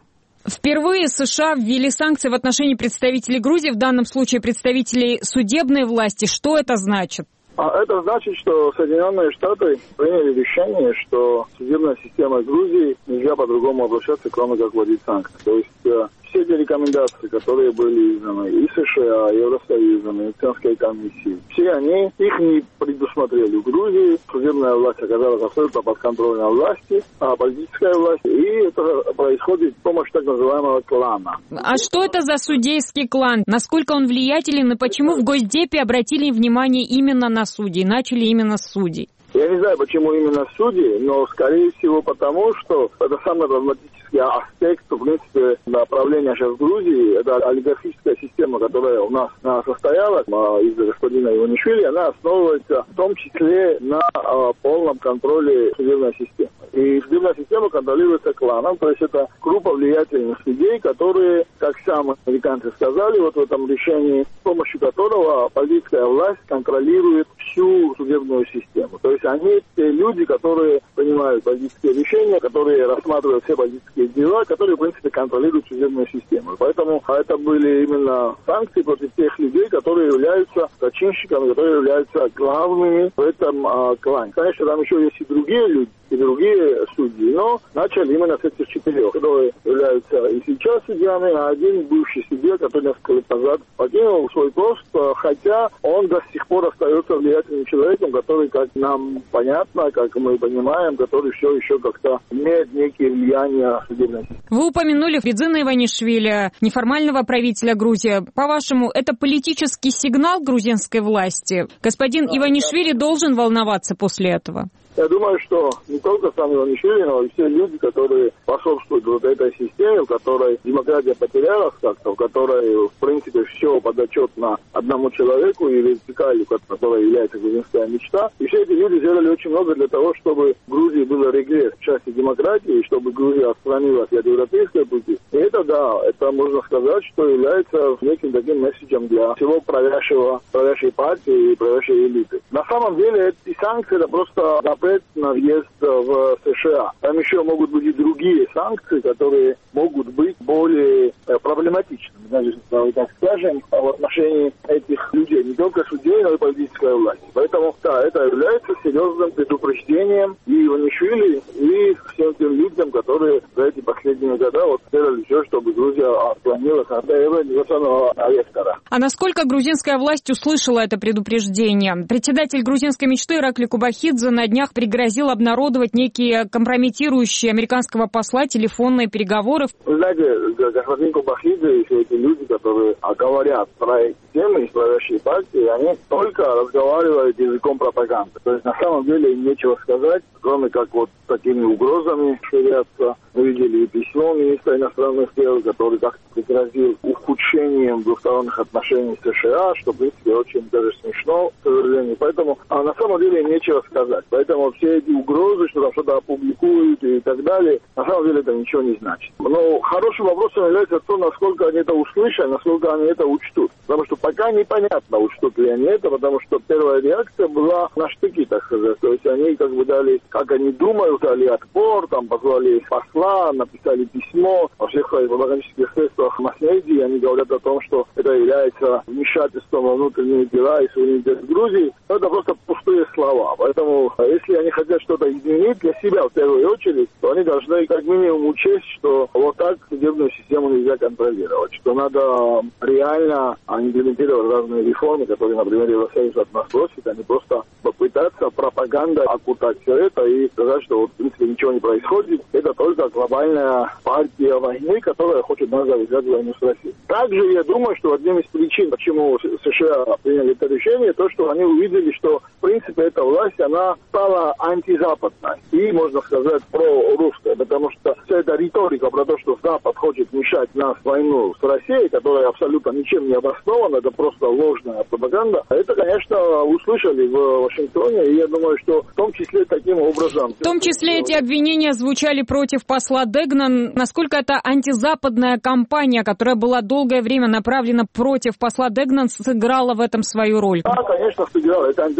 Впервые США ввели санкции в отношении представителей Грузии, в данном случае представителей судебной власти. Что это значит? Это значит, что Соединенные Штаты приняли решение, что судебная система Грузии нельзя по-другому обращаться, кроме как вводить санкции. То есть все эти рекомендации, которые были изданы и США, и Евросоюзом, и Венецианской комиссией, все они, их не предусмотрели. В Грузии судебная власть оказалась абсолютно подконтрольной власти, а политическая власть, и это происходит с помощью так называемого клана. А что это за судейский клан? Насколько он влиятелен и почему в Госдепе обратили внимание именно на судей, начали именно с судей? Я не знаю, почему именно судьи, но, скорее всего, потому что это самый драматический аспект, в принципе, направления сейчас в Грузии. Это олигархическая система, которая у нас состоялась из-за господина Иванишвили, она основывается в том числе на полном контроле судебной системы. И судебная система контролируется кланом, то есть это группа влиятельных людей, которые, как сами американцы сказали, вот в этом решении, с помощью которого политическая власть контролирует всю судебную систему. То есть они те люди, которые принимают политические решения, которые рассматривают все политические дела, которые, в принципе, контролируют судебную систему. Поэтому это были именно санкции против тех людей, которые являются зачинщиками, которые являются главными в этом клане. Конечно, там еще есть и другие люди, и другие судьи, но начали именно с этих 4, которые являются и сейчас судьями, а один бывший судья, который несколько лет назад покинул свой пост, хотя он до сих пор остается влиятельным человеком, который, как нам понятно, как мы понимаем, который все еще как-то имеет некие влияния судебной системы. Вы упомянули Фридзина Иванишвили, неформального правителя Грузии. По-вашему, это политический сигнал грузинской власти? Господин Иванишвили должен волноваться после этого? Я думаю, что не только сам Иванишвили, но и все люди, которые способствуют вот этой системе, в которой демократия потерялась как-то, в которой, в принципе, все подотчетно одному человеку и вертикали, которая является грузинская мечта. И все эти люди сделали очень много для того, чтобы в Грузии был регресс в части демократии, и чтобы Грузия отстранилась от европейской пути. И это, да, это можно сказать, что является неким таким месседжем для всего правящей партии и правящей элиты. На самом деле, эти санкции, это просто на въезд в США. Там еще могут быть и другие санкции, которые могут быть более проблематичными, даже, так скажем, в отношении этих людей, не только судей, но и политической власти. Поэтому, да, это является серьезным предупреждением и Иванишвили, и всем тем людям, которые за эти последние годы вот сделали все, чтобы Грузия отклонилась от эволюционного вектора. А насколько грузинская власть услышала это предупреждение? Председатель грузинской мечты Иракли Кубахидзе на днях пригрозил обнародовать некие компрометирующие американского посла телефонные переговоры. Вы знаете, господин Кубахидзе и все эти люди, которые говорят про эти темы из правящей партии, они только разговаривают языком пропаганды. То есть на самом деле им нечего сказать, кроме как вот такими угрозами ширятся. Мы видели и письмо министра иностранных дел, который как-то пригрозил ухудшением двусторонних отношений с США, что, в принципе, очень даже смешно, к сожалению. Поэтому на самом деле нечего сказать. Поэтому все эти угрозы, что там что-то опубликуют и так далее, на самом деле это ничего не значит. Но хорошим вопросом является то, насколько они это услышат, насколько они это учтут. Потому что пока непонятно, учтут ли они это, потому что первая реакция была на штыки, так сказать. То есть они как бы дали, как они думают, дали отпор, там позвали посла, написали письмо во всех своих пропагандических средствах масс-медиа. Они говорят о том, что это является вмешательством во внутренние дела и суверенитет Грузии. Но это просто пустые слова. Поэтому, если они хотят что-то изменить для себя в первую очередь, то они должны как минимум учесть, что вот так судебную систему нельзя контролировать, что надо реально имплементировать разные реформы, которые, например, Евросоюз от нас просит, а не просто попытаться пропагандой окутать все это и сказать, что вот, в принципе, ничего не происходит. Это только глобальная партия войны, которая хочет нас завязать войну с Россией. Также я думаю, что одним из причин, почему США приняли это решение, то, что они увидели, что, в принципе, эта власть, она стала антизападной и, можно сказать, прорусской, потому что вся эта риторика про то, что Запад хочет мешать нас в войну с Россией, которая абсолютно ничем не обоснована, это просто ложная пропаганда, это, конечно, услышали в Вашингтоне, и я думаю, что в том числе таким образом... В том числе эти обвинения звучали против посла Дегна. Насколько это антизападная кампания, которая была долгое время направлена против посла Дегна, сыграла в этом свою роль? Да, конечно, сыграла. Это антизападная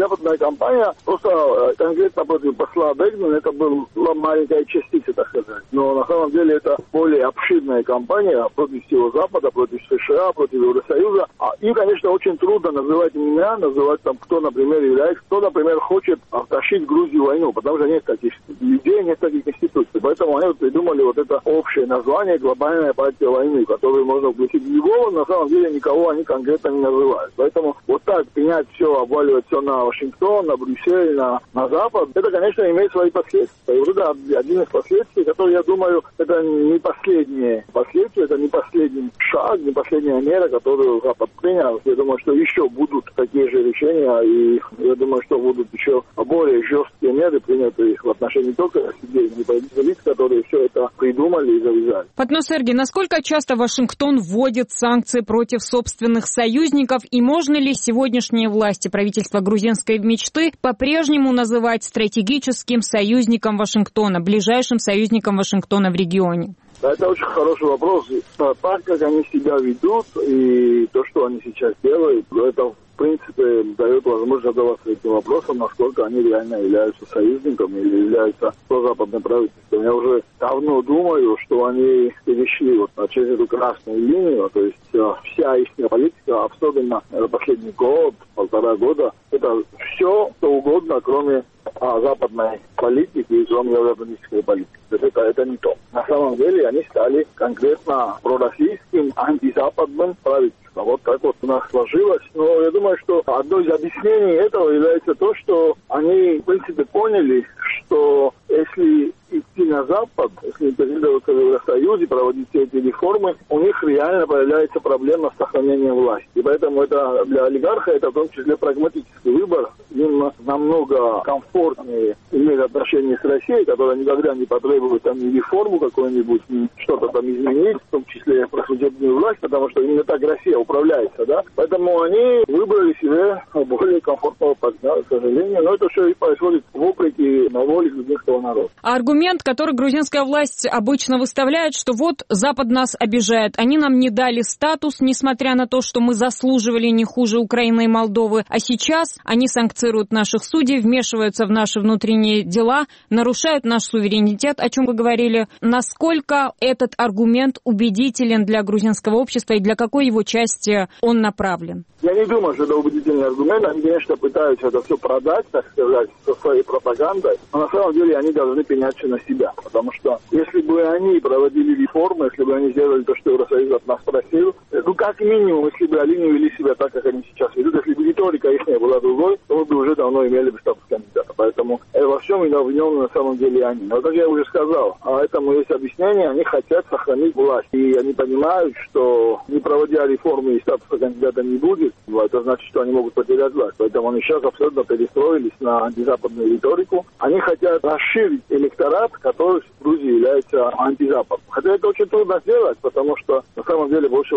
кампания просто конкретно против посла Бэгмана, это была маленькая частица, так сказать. Но на самом деле это более обширная кампания против всего Запада, против США, против Евросоюза. И, конечно, очень трудно называть имена, называть там, кто, например, является, кто, например, хочет втащить Грузию в войну, потому что нет таких людей, нет таких институций. Поэтому они придумали вот это общее название «Глобальная партия войны», которую можно включить в любого, на самом деле никого они конкретно не называют. Поэтому вот так принять все, обваливать все на Вашингтон, на Брюссель, на Запад, это, конечно, имеет свои последствия. И вот это один из последствий, который, я думаю, это не последние последствия, это не последний шаг, не последняя мера, которую Запад принял. Я думаю, что еще будут такие же решения, и я думаю, что будут еще более жесткие меры приняты в отношении только людей, не правительственных лиц, которые все это придумали и завязали. Патно Сергей, насколько часто Вашингтон вводит санкции против собственных союзников, и можно ли сегодняшние власти правительства грузинской мечты по-прежнему называть стратегическим союзником Вашингтона, ближайшим союзником Вашингтона в регионе? Это очень хороший вопрос. Так, как они себя ведут и то, что они сейчас делают, это в принципе дает возможность задаваться этим вопросом, насколько они реально являются союзниками или являются прозападным правительством. Я уже давно думаю, что они перешли вот через эту красную линию, то есть вся их политика, особенно последний год, полтора года, это все, что угодно, кроме западной политики и кроме европейской политики. То есть это не то. На самом деле они стали конкретно пророссийским, антизападным правительством. Вот так вот у нас сложилось. Но я думаю, что одно из объяснений этого является то, что они, в принципе, поняли, что если идти на Запад, если интегрироваться в Евросоюзе, проводить все эти реформы, у них реально появляется проблема с сохранением власти. И поэтому это для олигарха это в том числе прагматический выбор. Им намного комфортнее иметь отношения с Россией, которая никогда не потребует там ни реформу какую-нибудь, ни что-то там изменить, в том числе про судебную власть, потому что именно так Россия управляется, да. Поэтому они выбрали себе более комфортного партнера, к сожалению. Но это все и происходит вопреки на воле грузинского народа. Аргумент, который грузинская власть обычно выставляет, что вот Запад нас обижает, они нам не дали статус, несмотря на то, что мы заслуживали не хуже Украины и Молдовы, а сейчас они санкцируют наших судей, вмешиваются в наши внутренние дела, нарушают наш суверенитет, о чем вы говорили. Насколько этот аргумент убедителен для грузинского общества и для какой его части он направлен? Я не думаю, что это убедительный аргумент. Они, конечно, пытаются это все продать, так сказать, со своей пропагандой, но на самом деле они должны принять все на себя. Потому что если бы они проводили реформы, если бы они сделали то, что Евросоюз от нас просил, как минимум, если бы они не вели себя так, как они сейчас ведут, если бы риторика их не была другой, то мы бы уже давно имели бы статус кандидата. Поэтому во всем виновны на самом деле они. Но, как я уже сказал, этому есть объяснение, они хотят сохранить власть. И они понимают, что не проводя реформы и статуса кандидата не будет, это значит, что они могут потерять власть. Поэтому они сейчас абсолютно перестроились на антизападную риторику. Они хотят расширить электорат, который в Грузии является антизападным. Хотя это очень трудно сделать, потому что на самом деле больше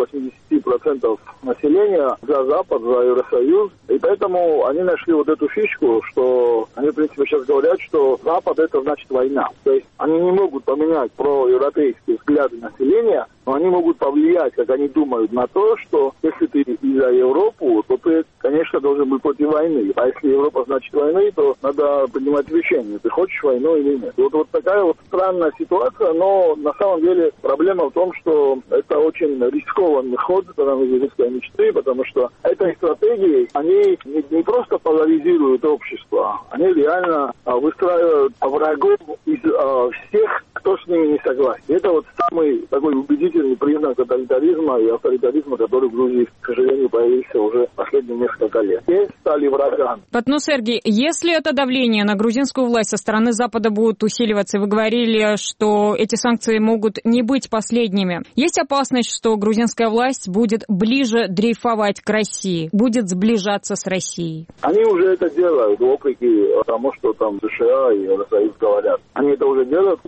80% населения за Запад, за Евросоюз. И поэтому они нашли вот эту фишку, что они, в принципе, сейчас говорят, что Запад это значит война. То есть они не могут поменять проевропейские взгляды населения, но они могут повлиять, как они думают, на то, что если ты и за Европу, то ты, конечно, должен быть против войны. А если Европа значит войны, то надо принимать решение, ты хочешь войну или нет. Вот такая вот странная ситуация, но на самом деле проблема в том, что это очень рискованный ход грузинской мечты, потому что этой стратегией они не просто поляризируют общество, они реально выстраивают врагов из всех, кто с ними не согласен. Это вот самый такой убедительный признак тоталитаризма и авторитаризма, который в Грузии, к сожалению, появился уже последние несколько лет. Все стали врагами. Патно Сергей, если это давление на грузинскую власть со стороны Запада будет усиливаться, вы говорили, что эти санкции могут не быть последними, есть опасность, что грузинская власть будет ближе дрейфовать к России, будет сближаться с Россией? Они уже это делают, вопреки тому, что там США и Евросоюз говорят. Они это уже делают, как я сказал,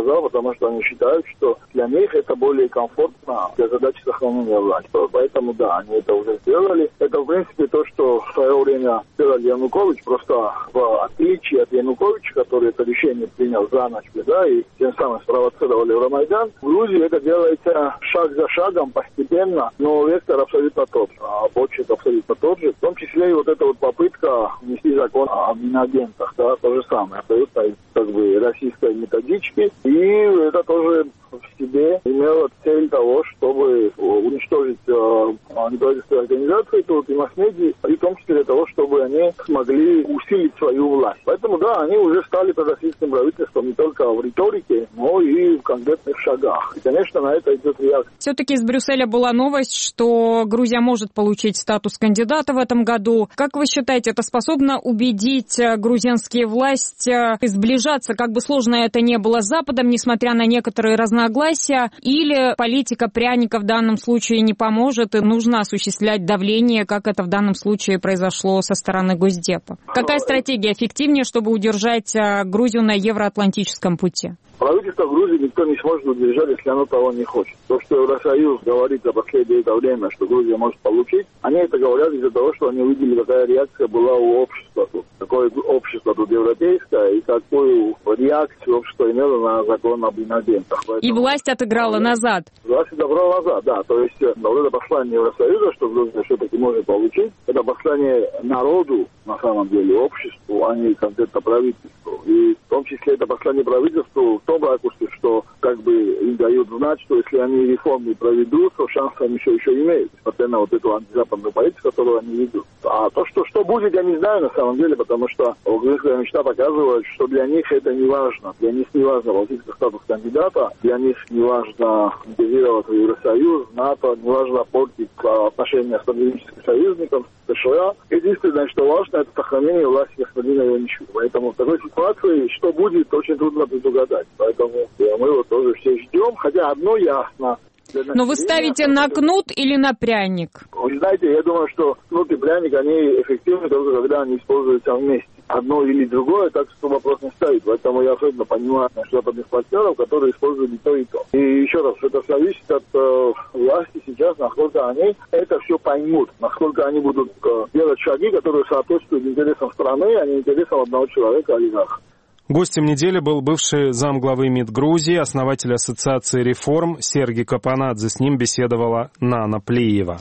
сказал, потому что они считают, что для них это более комфортно для задачи сохранения власти. Поэтому, да, они это уже сделали. Это, в принципе, то, что в свое время сделал Янукович, просто в отличие от Януковича, который это решение принял за ночь, да, и тем самым спровоцировали Евромайдан. В Грузии это делается шаг за шагом, постепенно, но вектор абсолютно тот же, а почерк абсолютно тот же. В том числе и вот эта вот попытка внести закон о иноагентах, да, то же самое, абсолютно как бы российской методички. И это тоже в себе имело цель того, чтобы уничтожить неправительственные организации, тут и масс-медиа, и в том числе для того, чтобы они смогли усилить свою власть. Поэтому, да, они уже стали пророссийским правительством не только в риторике, но и в конкретных шагах. И, конечно, на это идет реакция. Все-таки из Брюсселя была новость, что Грузия может получить статус кандидата в этом году. Как вы считаете, это способно убедить грузинские власти сближаться, как бы сложно это ни было, с Западом, несмотря на некоторые разногласия, или политика пряника в данном случае не поможет, и нужно осуществлять давление, как это в данном случае произошло со стороны Госдепа? Какая стратегия эффективнее, чтобы удержать Грузию на евроатлантическом пути? Правительство Грузии никто не сможет удержать, если оно того не хочет. То, что Евросоюз говорит за последнее это время, что Грузия может получить, они это говорят из-за того, что они увидели, какая реакция была у общества тут. Какое общество тут европейское и какую реакцию общество имело на закон об инагентах. Поэтому... И власть отыграла назад. Власть отыграла назад, да. То есть вот это послание Евросоюза, что Грузия все-таки может получить, это послание народу, на самом деле, обществу, а не конкретно правительству. И в том числе это послание правительству в том ракурсе, что как бы им дают знать, что если они реформы проведут, то шансы они еще имеют, несмотря на вот эту антизападную политику, которую они ведут. А то, что будет, я не знаю на самом деле, потому что грузинская мечта показывает, что для них это не важно. Для них не важно получить статус кандидата, для них не важно интегрироваться в Евросоюз, НАТО, не важно портить отношения с стратегическим союзником, США. Единственное, что важно, это сохранение власти господина Иваничука. Поэтому в такой ситуации, что будет, очень трудно предугадать. Поэтому мы вот тоже все ждем, хотя одно ясно. Но вы ставите на кнут или на пряник? Вы знаете, я думаю, что кнут и пряник, они эффективны только когда они используются вместе. Одно или другое, так что вопрос не стоит. Поэтому я особенно понимаю западных партнеров, которые используют и то, и то. И еще раз, это зависит от власти сейчас, насколько они это все поймут, насколько они будут делать шаги, которые соответствуют интересам страны, а не интересам одного человека, олигарха. Гостем недели был бывший замглавы МИД Грузии, основатель Ассоциации реформ Сергей Капанадзе. С ним беседовала Нана Плиева.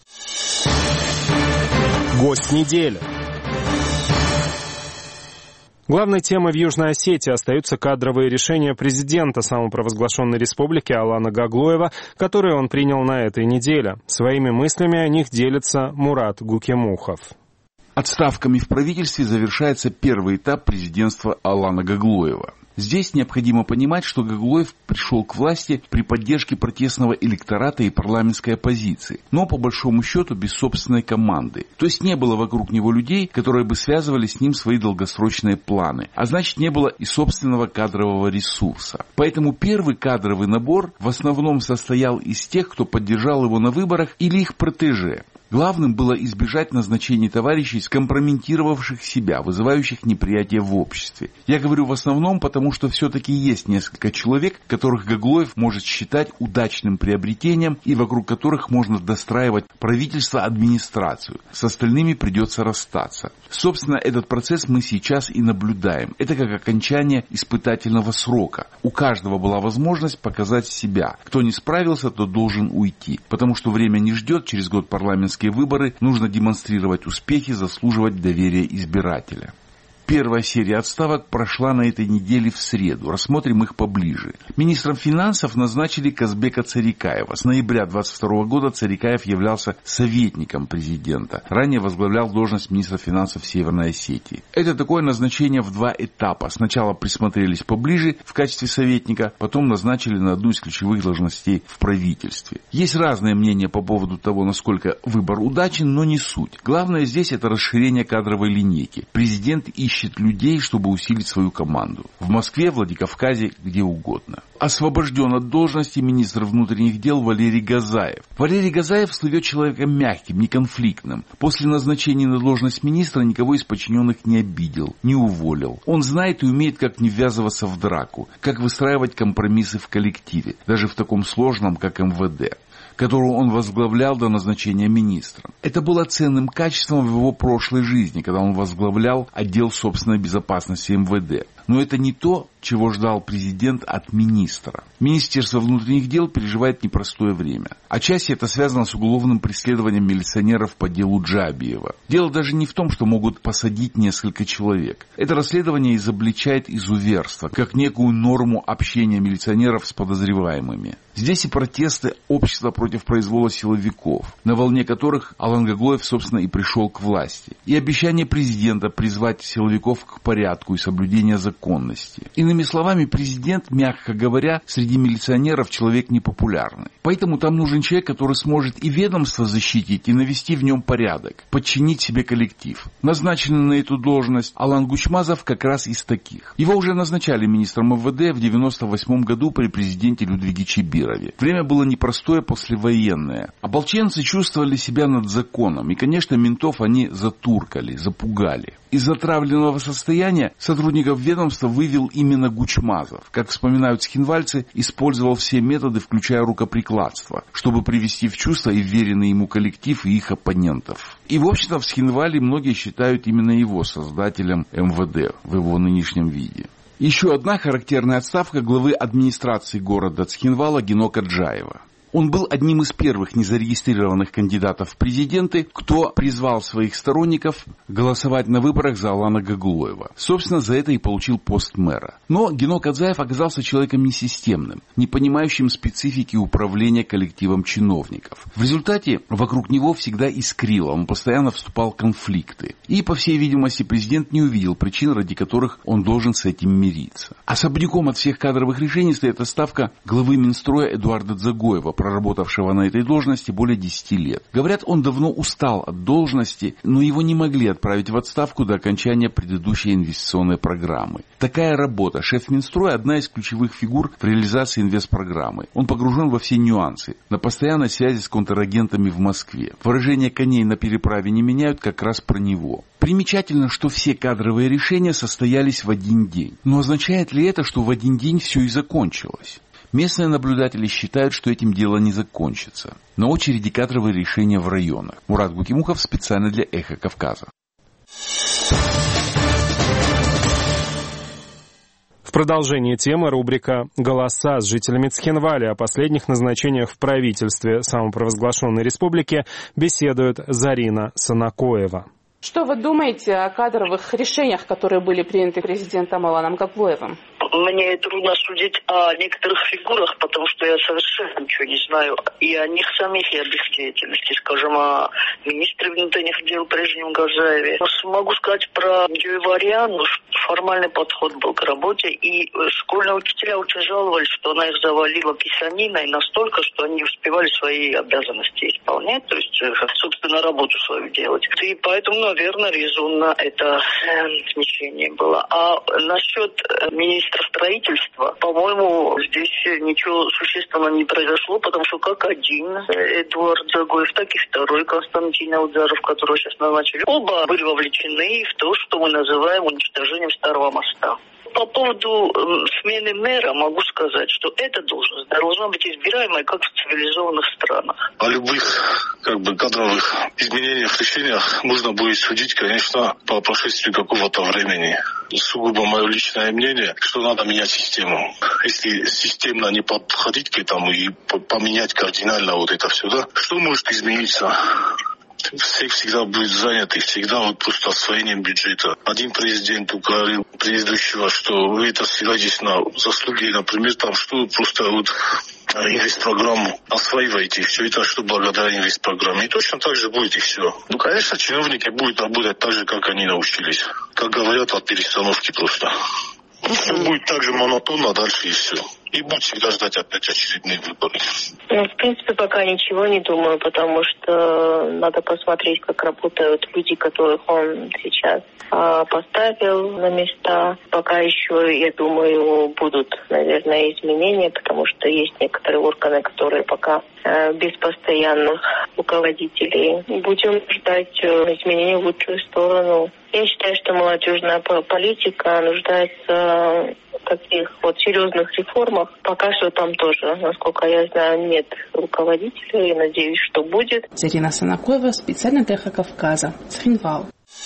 Гость недели. Главной темой в Южной Осетии остаются кадровые решения президента самопровозглашенной республики Алана Гаглоева, которые он принял на этой неделе. Своими мыслями о них делится Мурат Гукемухов. Отставками в правительстве завершается первый этап президентства Алана Гаглоева. Здесь необходимо понимать, что Гаглоев пришел к власти при поддержке протестного электората и парламентской оппозиции, но по большому счету без собственной команды. То есть не было вокруг него людей, которые бы связывали с ним свои долгосрочные планы, а значит не было и собственного кадрового ресурса. Поэтому первый кадровый набор в основном состоял из тех, кто поддержал его на выборах или их протеже. Главным было избежать назначений товарищей, скомпрометировавших себя, вызывающих неприятие в обществе. Я говорю в основном, потому что все-таки есть несколько человек, которых Гаглоев может считать удачным приобретением и вокруг которых можно достраивать правительство, администрацию. С остальными придется расстаться. Собственно, этот процесс мы сейчас и наблюдаем. Это как окончание испытательного срока. У каждого была возможность показать себя. Кто не справился, то должен уйти. Потому что время не ждет, через год парламентские выборы, нужно демонстрировать успехи, заслуживать доверия избирателя. Первая серия отставок прошла на этой неделе в среду. Рассмотрим их поближе. Министром финансов назначили Казбека Царикаева. С ноября 2022 года Царикаев являлся советником президента. Ранее возглавлял должность министра финансов Северной Осетии. Это такое назначение в два этапа. Сначала присмотрелись поближе в качестве советника, потом назначили на одну из ключевых должностей в правительстве. Есть разные мнения по поводу того, насколько выбор удачен, но не суть. Главное здесь это расширение кадровой линейки. Президент ищет ищет людей, чтобы усилить свою команду. В Москве, Владикавказе, где угодно. Освобожден от должности министр внутренних дел Валерий Газаев. Валерий Газаев слывет человеком мягким, неконфликтным. После назначения на должность министра никого из подчиненных не обидел, не уволил. Он знает и умеет, как не ввязываться в драку, как выстраивать компромиссы в коллективе, даже в таком сложном, как МВД, которую он возглавлял до назначения министром. Это было ценным качеством в его прошлой жизни, когда он возглавлял отдел собственной безопасности МВД. Но это не то, чего ждал президент от министра. Министерство внутренних дел переживает непростое время. Отчасти это связано с уголовным преследованием милиционеров по делу Джабиева. Дело даже не в том, что могут посадить несколько человек. Это расследование изобличает изуверство, как некую норму общения милиционеров с подозреваемыми. Здесь и протесты общества против произвола силовиков, на волне которых Алан Гаглоев, собственно, и пришел к власти. И обещание президента призвать силовиков к порядку и соблюдению законности. Иными словами, президент, мягко говоря, среди милиционеров человек непопулярный. Поэтому там нужен человек, который сможет и ведомство защитить, и навести в нем порядок, подчинить себе коллектив. Назначенный на эту должность Алан Гучмазов как раз из таких. Его уже назначали министром МВД в 1998 году при президенте Людвиге Чибирове. Время было непростое, послевоенное. Ополченцы чувствовали себя над законом, и, конечно, ментов они затуркали, запугали. Из затравленного состояния сотрудников ведомства вывел именно Гучмазов. Как вспоминают схинвальцы, использовал все методы, включая рукоприкладство, чтобы привести в чувство и веренный ему коллектив и их оппонентов. И, в общем-то, в Схинвале многие считают именно его создателем МВД в его нынешнем виде. Еще одна характерная отставка главы администрации города Цхинвала Гено Коджаева. Он был одним из первых незарегистрированных кандидатов в президенты, кто призвал своих сторонников голосовать на выборах за Алана Гаглоева. Собственно, за это и получил пост мэра. Но Гено Коджаев оказался человеком несистемным, не понимающим специфики управления коллективом чиновников. В результате вокруг него всегда искрило, он постоянно вступал в конфликты. И, по всей видимости, президент не увидел причин, ради которых он должен с этим мириться. Особняком от всех кадровых решений стоит отставка главы Минстроя Эдуарда Дзагоева, проработавшего на этой должности более 10 лет. Говорят, он давно устал от должности, но его не могли отправить в отставку до окончания предыдущей инвестиционной программы. Такая работа. Шеф Минстроя – одна из ключевых фигур в реализации инвестпрограммы. Он погружен во все нюансы, на постоянной связи с контрагентами в Москве. Выражение коней на переправе не меняют как раз про него. Примечательно, что все кадровые решения состоялись в один день. Но означает ли это, что в один день все и закончилось? Местные наблюдатели считают, что этим дело не закончится. На очереди кадровые решения в районах. Мурат Гукимухов специально для «Эхо Кавказа». В продолжении темы рубрика «Голоса» с жителями Цхинваля о последних назначениях в правительстве самопровозглашенной республики беседует Зарина Санакоева. Что вы думаете о кадровых решениях, которые были приняты президентом Аланом Гаглоевым? Мне трудно судить о некоторых фигурах, потому что я совершенно ничего не знаю и о них самих, и об их деятельности. Скажем, о министре внутренних дел прежнем Газаеве. Могу сказать про Дюйварян, формальный подход был к работе, и школьные учителя очень жаловались, что она их завалила писаниной настолько, что они успевали свои обязанности исполнять, то есть, собственно, работу свою делать. И поэтому, наверное, резонно это смещение было. А насчет министра строительства, по-моему, здесь ничего существенного не произошло, потому что как один Эдуард Дзагоев, так и второй Константин Аудзаров, которого сейчас назначили, оба были вовлечены в то, что мы называем уничтожением старого моста. По поводу смены мэра могу сказать, что эта должность должна быть избираемой, как в цивилизованных странах. О любых кадровых изменениях, решениях можно будет судить, конечно, по прошествии какого-то времени. Сугубо мое личное мнение, что надо менять систему. Если системно не подходить к этому и поменять кардинально вот это все, да, что может измениться? Все всегда будут заняты, всегда просто освоением бюджета. Один президент уговорил предыдущего, что вы это ссылаетесь на заслуги, например, там, что просто инвестпрограмму осваиваете, все это, что благодаря инвестпрограмме. И точно так же будет и все. Конечно, чиновники будут работать так же, как они научились. Как говорят, от перестановки просто. Все будет так же монотонно дальше и все. и будет всегда ждать опять очередные выборы. В принципе, пока ничего не думаю, потому что надо посмотреть, как работают люди, которых он сейчас поставил на места. Пока еще, я думаю, будут, наверное, изменения, потому что есть некоторые органы, которые пока без постоянных руководителей. Будем ждать изменений в лучшую сторону. Я считаю, что молодежная политика нуждается в таких серьезных реформах. Пока что там тоже, насколько я знаю, нет руководителя. Я надеюсь, что будет. Зарина Санакоева, специально для «Эхо Кавказа», Цхинвал.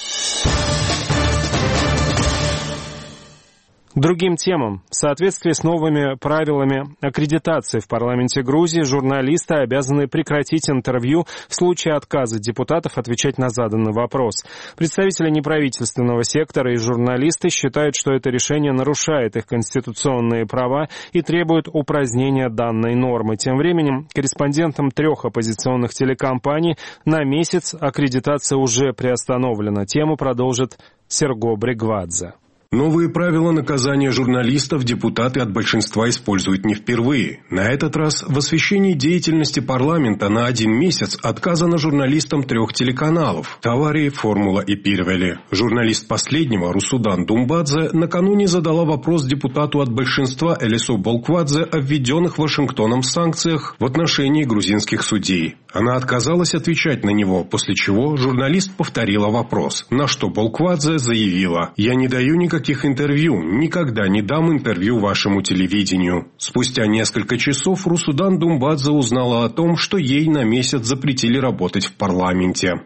К другим темам. В соответствии с новыми правилами аккредитации в парламенте Грузии журналисты обязаны прекратить интервью в случае отказа депутатов отвечать на заданный вопрос. Представители неправительственного сектора и журналисты считают, что это решение нарушает их конституционные права и требует упразднения данной нормы. Тем временем корреспондентам 3 оппозиционных телекомпаний на месяц аккредитация уже приостановлена. Тему продолжит Серго Бригвадзе. Новые правила наказания журналистов депутаты от большинства используют не впервые. На этот раз в освещении деятельности парламента на 1 месяц отказано журналистам 3 телеканалов «Тавари», «Формула» и «Пирвели». Журналист последнего Русудан Думбадзе накануне задала вопрос депутату от большинства Элису Болквадзе о введенных Вашингтоном санкциях в отношении грузинских судей. Она отказалась отвечать на него, после чего журналист повторила вопрос, на что Болквадзе заявила: «Я не даю никаких интервью, никогда не дам интервью вашему телевидению». Спустя несколько часов Русудан Думбадзе узнала о том, что ей на месяц запретили работать в парламенте.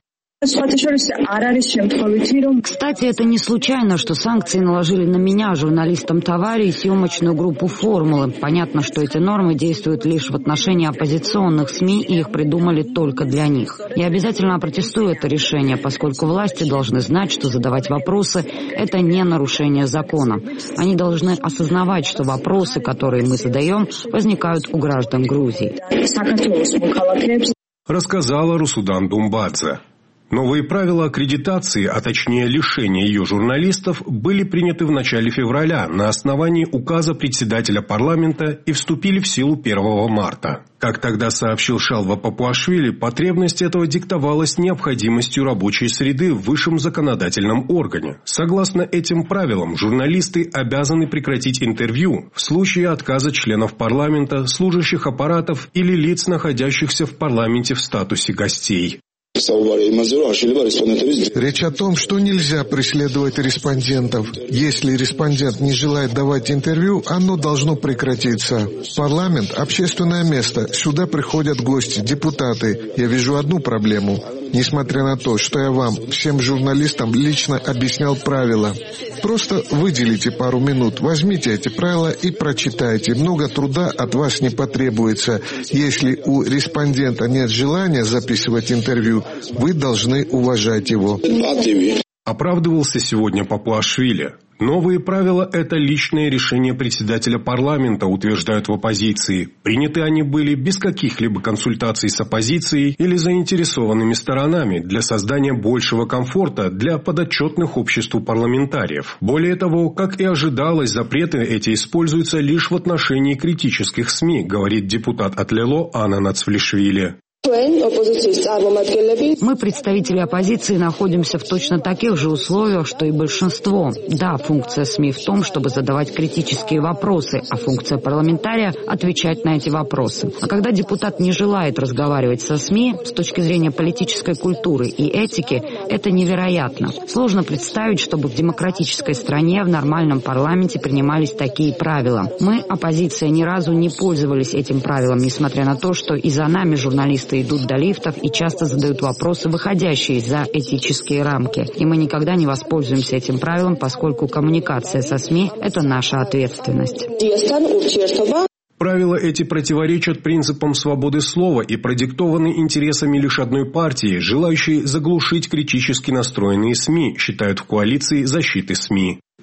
Кстати, это не случайно, что санкции наложили на меня, журналистам «Тавари» и съемочную группу «Формулы». Понятно, что эти нормы действуют лишь в отношении оппозиционных СМИ, и их придумали только для них. Я обязательно опротестую это решение, поскольку власти должны знать, что задавать вопросы – это не нарушение закона. Они должны осознавать, что вопросы, которые мы задаем, возникают у граждан Грузии. Рассказала Русудан Думбадзе. Новые правила аккредитации, а точнее лишения ее журналистов, были приняты в начале февраля на основании указа председателя парламента и вступили в силу 1 марта. Как тогда сообщил Шалва Папуашвили, потребность этого диктовалась необходимостью рабочей среды в высшем законодательном органе. Согласно этим правилам, журналисты обязаны прекратить интервью в случае отказа членов парламента, служащих аппаратов или лиц, находящихся в парламенте в статусе гостей. Речь о том, что нельзя преследовать респондентов. Если респондент не желает давать интервью, оно должно прекратиться. Парламент – общественное место. Сюда приходят гости, депутаты. Я вижу одну проблему. Несмотря на то, что я вам, всем журналистам, лично объяснял правила. Просто выделите пару минут, возьмите эти правила и прочитайте. Много труда от вас не потребуется. Если у респондента нет желания записывать интервью, вы должны уважать его. Оправдывался сегодня Папуашвили. Новые правила – это личное решение председателя парламента, утверждают в оппозиции. Приняты они были без каких-либо консультаций с оппозицией или заинтересованными сторонами для создания большего комфорта для подотчетных обществу парламентариев. Более того, как и ожидалось, запреты эти используются лишь в отношении критических СМИ, говорит депутат от Лело Анна Нацвлишвили. Мы, представители оппозиции, находимся в точно таких же условиях, что и большинство. Да, функция СМИ в том, чтобы задавать критические вопросы, а функция парламентария – отвечать на эти вопросы. А когда депутат не желает разговаривать со СМИ, с точки зрения политической культуры и этики, это невероятно. Сложно представить, чтобы в демократической стране, в нормальном парламенте принимались такие правила. Мы, оппозиция, ни разу не пользовались этим правилом, несмотря на то, что и за нами журналисты идут до лифтов и часто задают вопросы, выходящие за этические рамки. И мы никогда не воспользуемся этим правилом, поскольку коммуникация со СМИ – это наша ответственность. Правила эти противоречат принципам свободы слова и продиктованы интересами лишь одной партии, желающей заглушить критически настроенные СМИ, считают в коалиции защиты СМИ.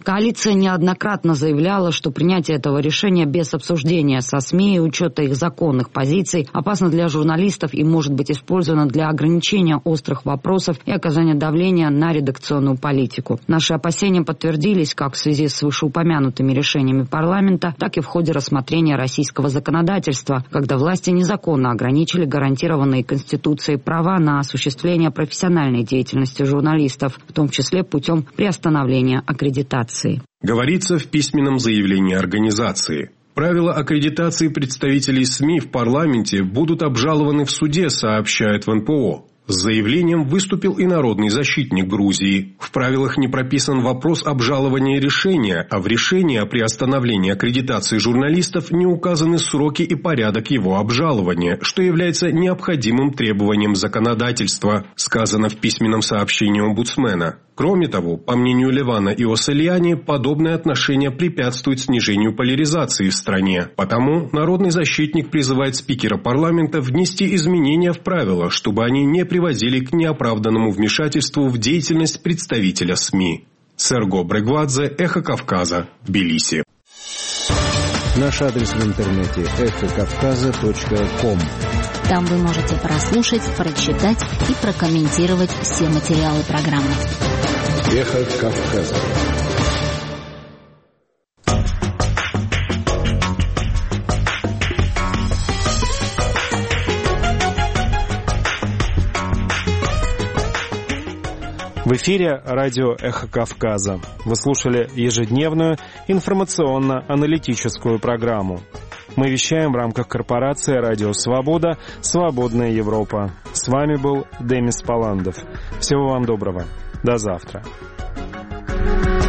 Коалиция неоднократно заявляла, что принятие этого решения без обсуждения со СМИ и учета их законных позиций опасно для журналистов и может быть использовано для ограничения острых вопросов и оказания давления на редакционную политику. Наши опасения подтвердились как в связи с вышеупомянутыми решениями парламента, так и в ходе рассмотрения российского законодательства, когда власти незаконно ограничили гарантированные Конституцией права на осуществление профессиональной деятельности журналистов, в том числе путем приостановления аккредитации. Говорится в письменном заявлении организации. Правила аккредитации представителей СМИ в парламенте будут обжалованы в суде, сообщает в НПО. С заявлением выступил и народный защитник Грузии. В правилах не прописан вопрос обжалования решения, а в решении о приостановлении аккредитации журналистов не указаны сроки и порядок его обжалования, что является необходимым требованием законодательства, сказано в письменном сообщении омбудсмена. Кроме того, по мнению Левана и Осельяни, подобное отношение препятствует снижению поляризации в стране. Потому народный защитник призывает спикера парламента внести изменения в правила, чтобы они не приводили к неоправданному вмешательству в деятельность представителя СМИ. Серго Брегвадзе, Эхо Кавказа, Тбилиси. Наш адрес в интернете эхокавказа.ком. Там вы можете прослушать, прочитать и прокомментировать все материалы программы. Эхо Кавказа. В эфире радио «Эхо Кавказа». Вы слушали ежедневную информационно-аналитическую программу. Мы вещаем в рамках корпорации «Радио Свобода. Свободная Европа». С вами был Демис Паландов. Всего вам доброго. До завтра.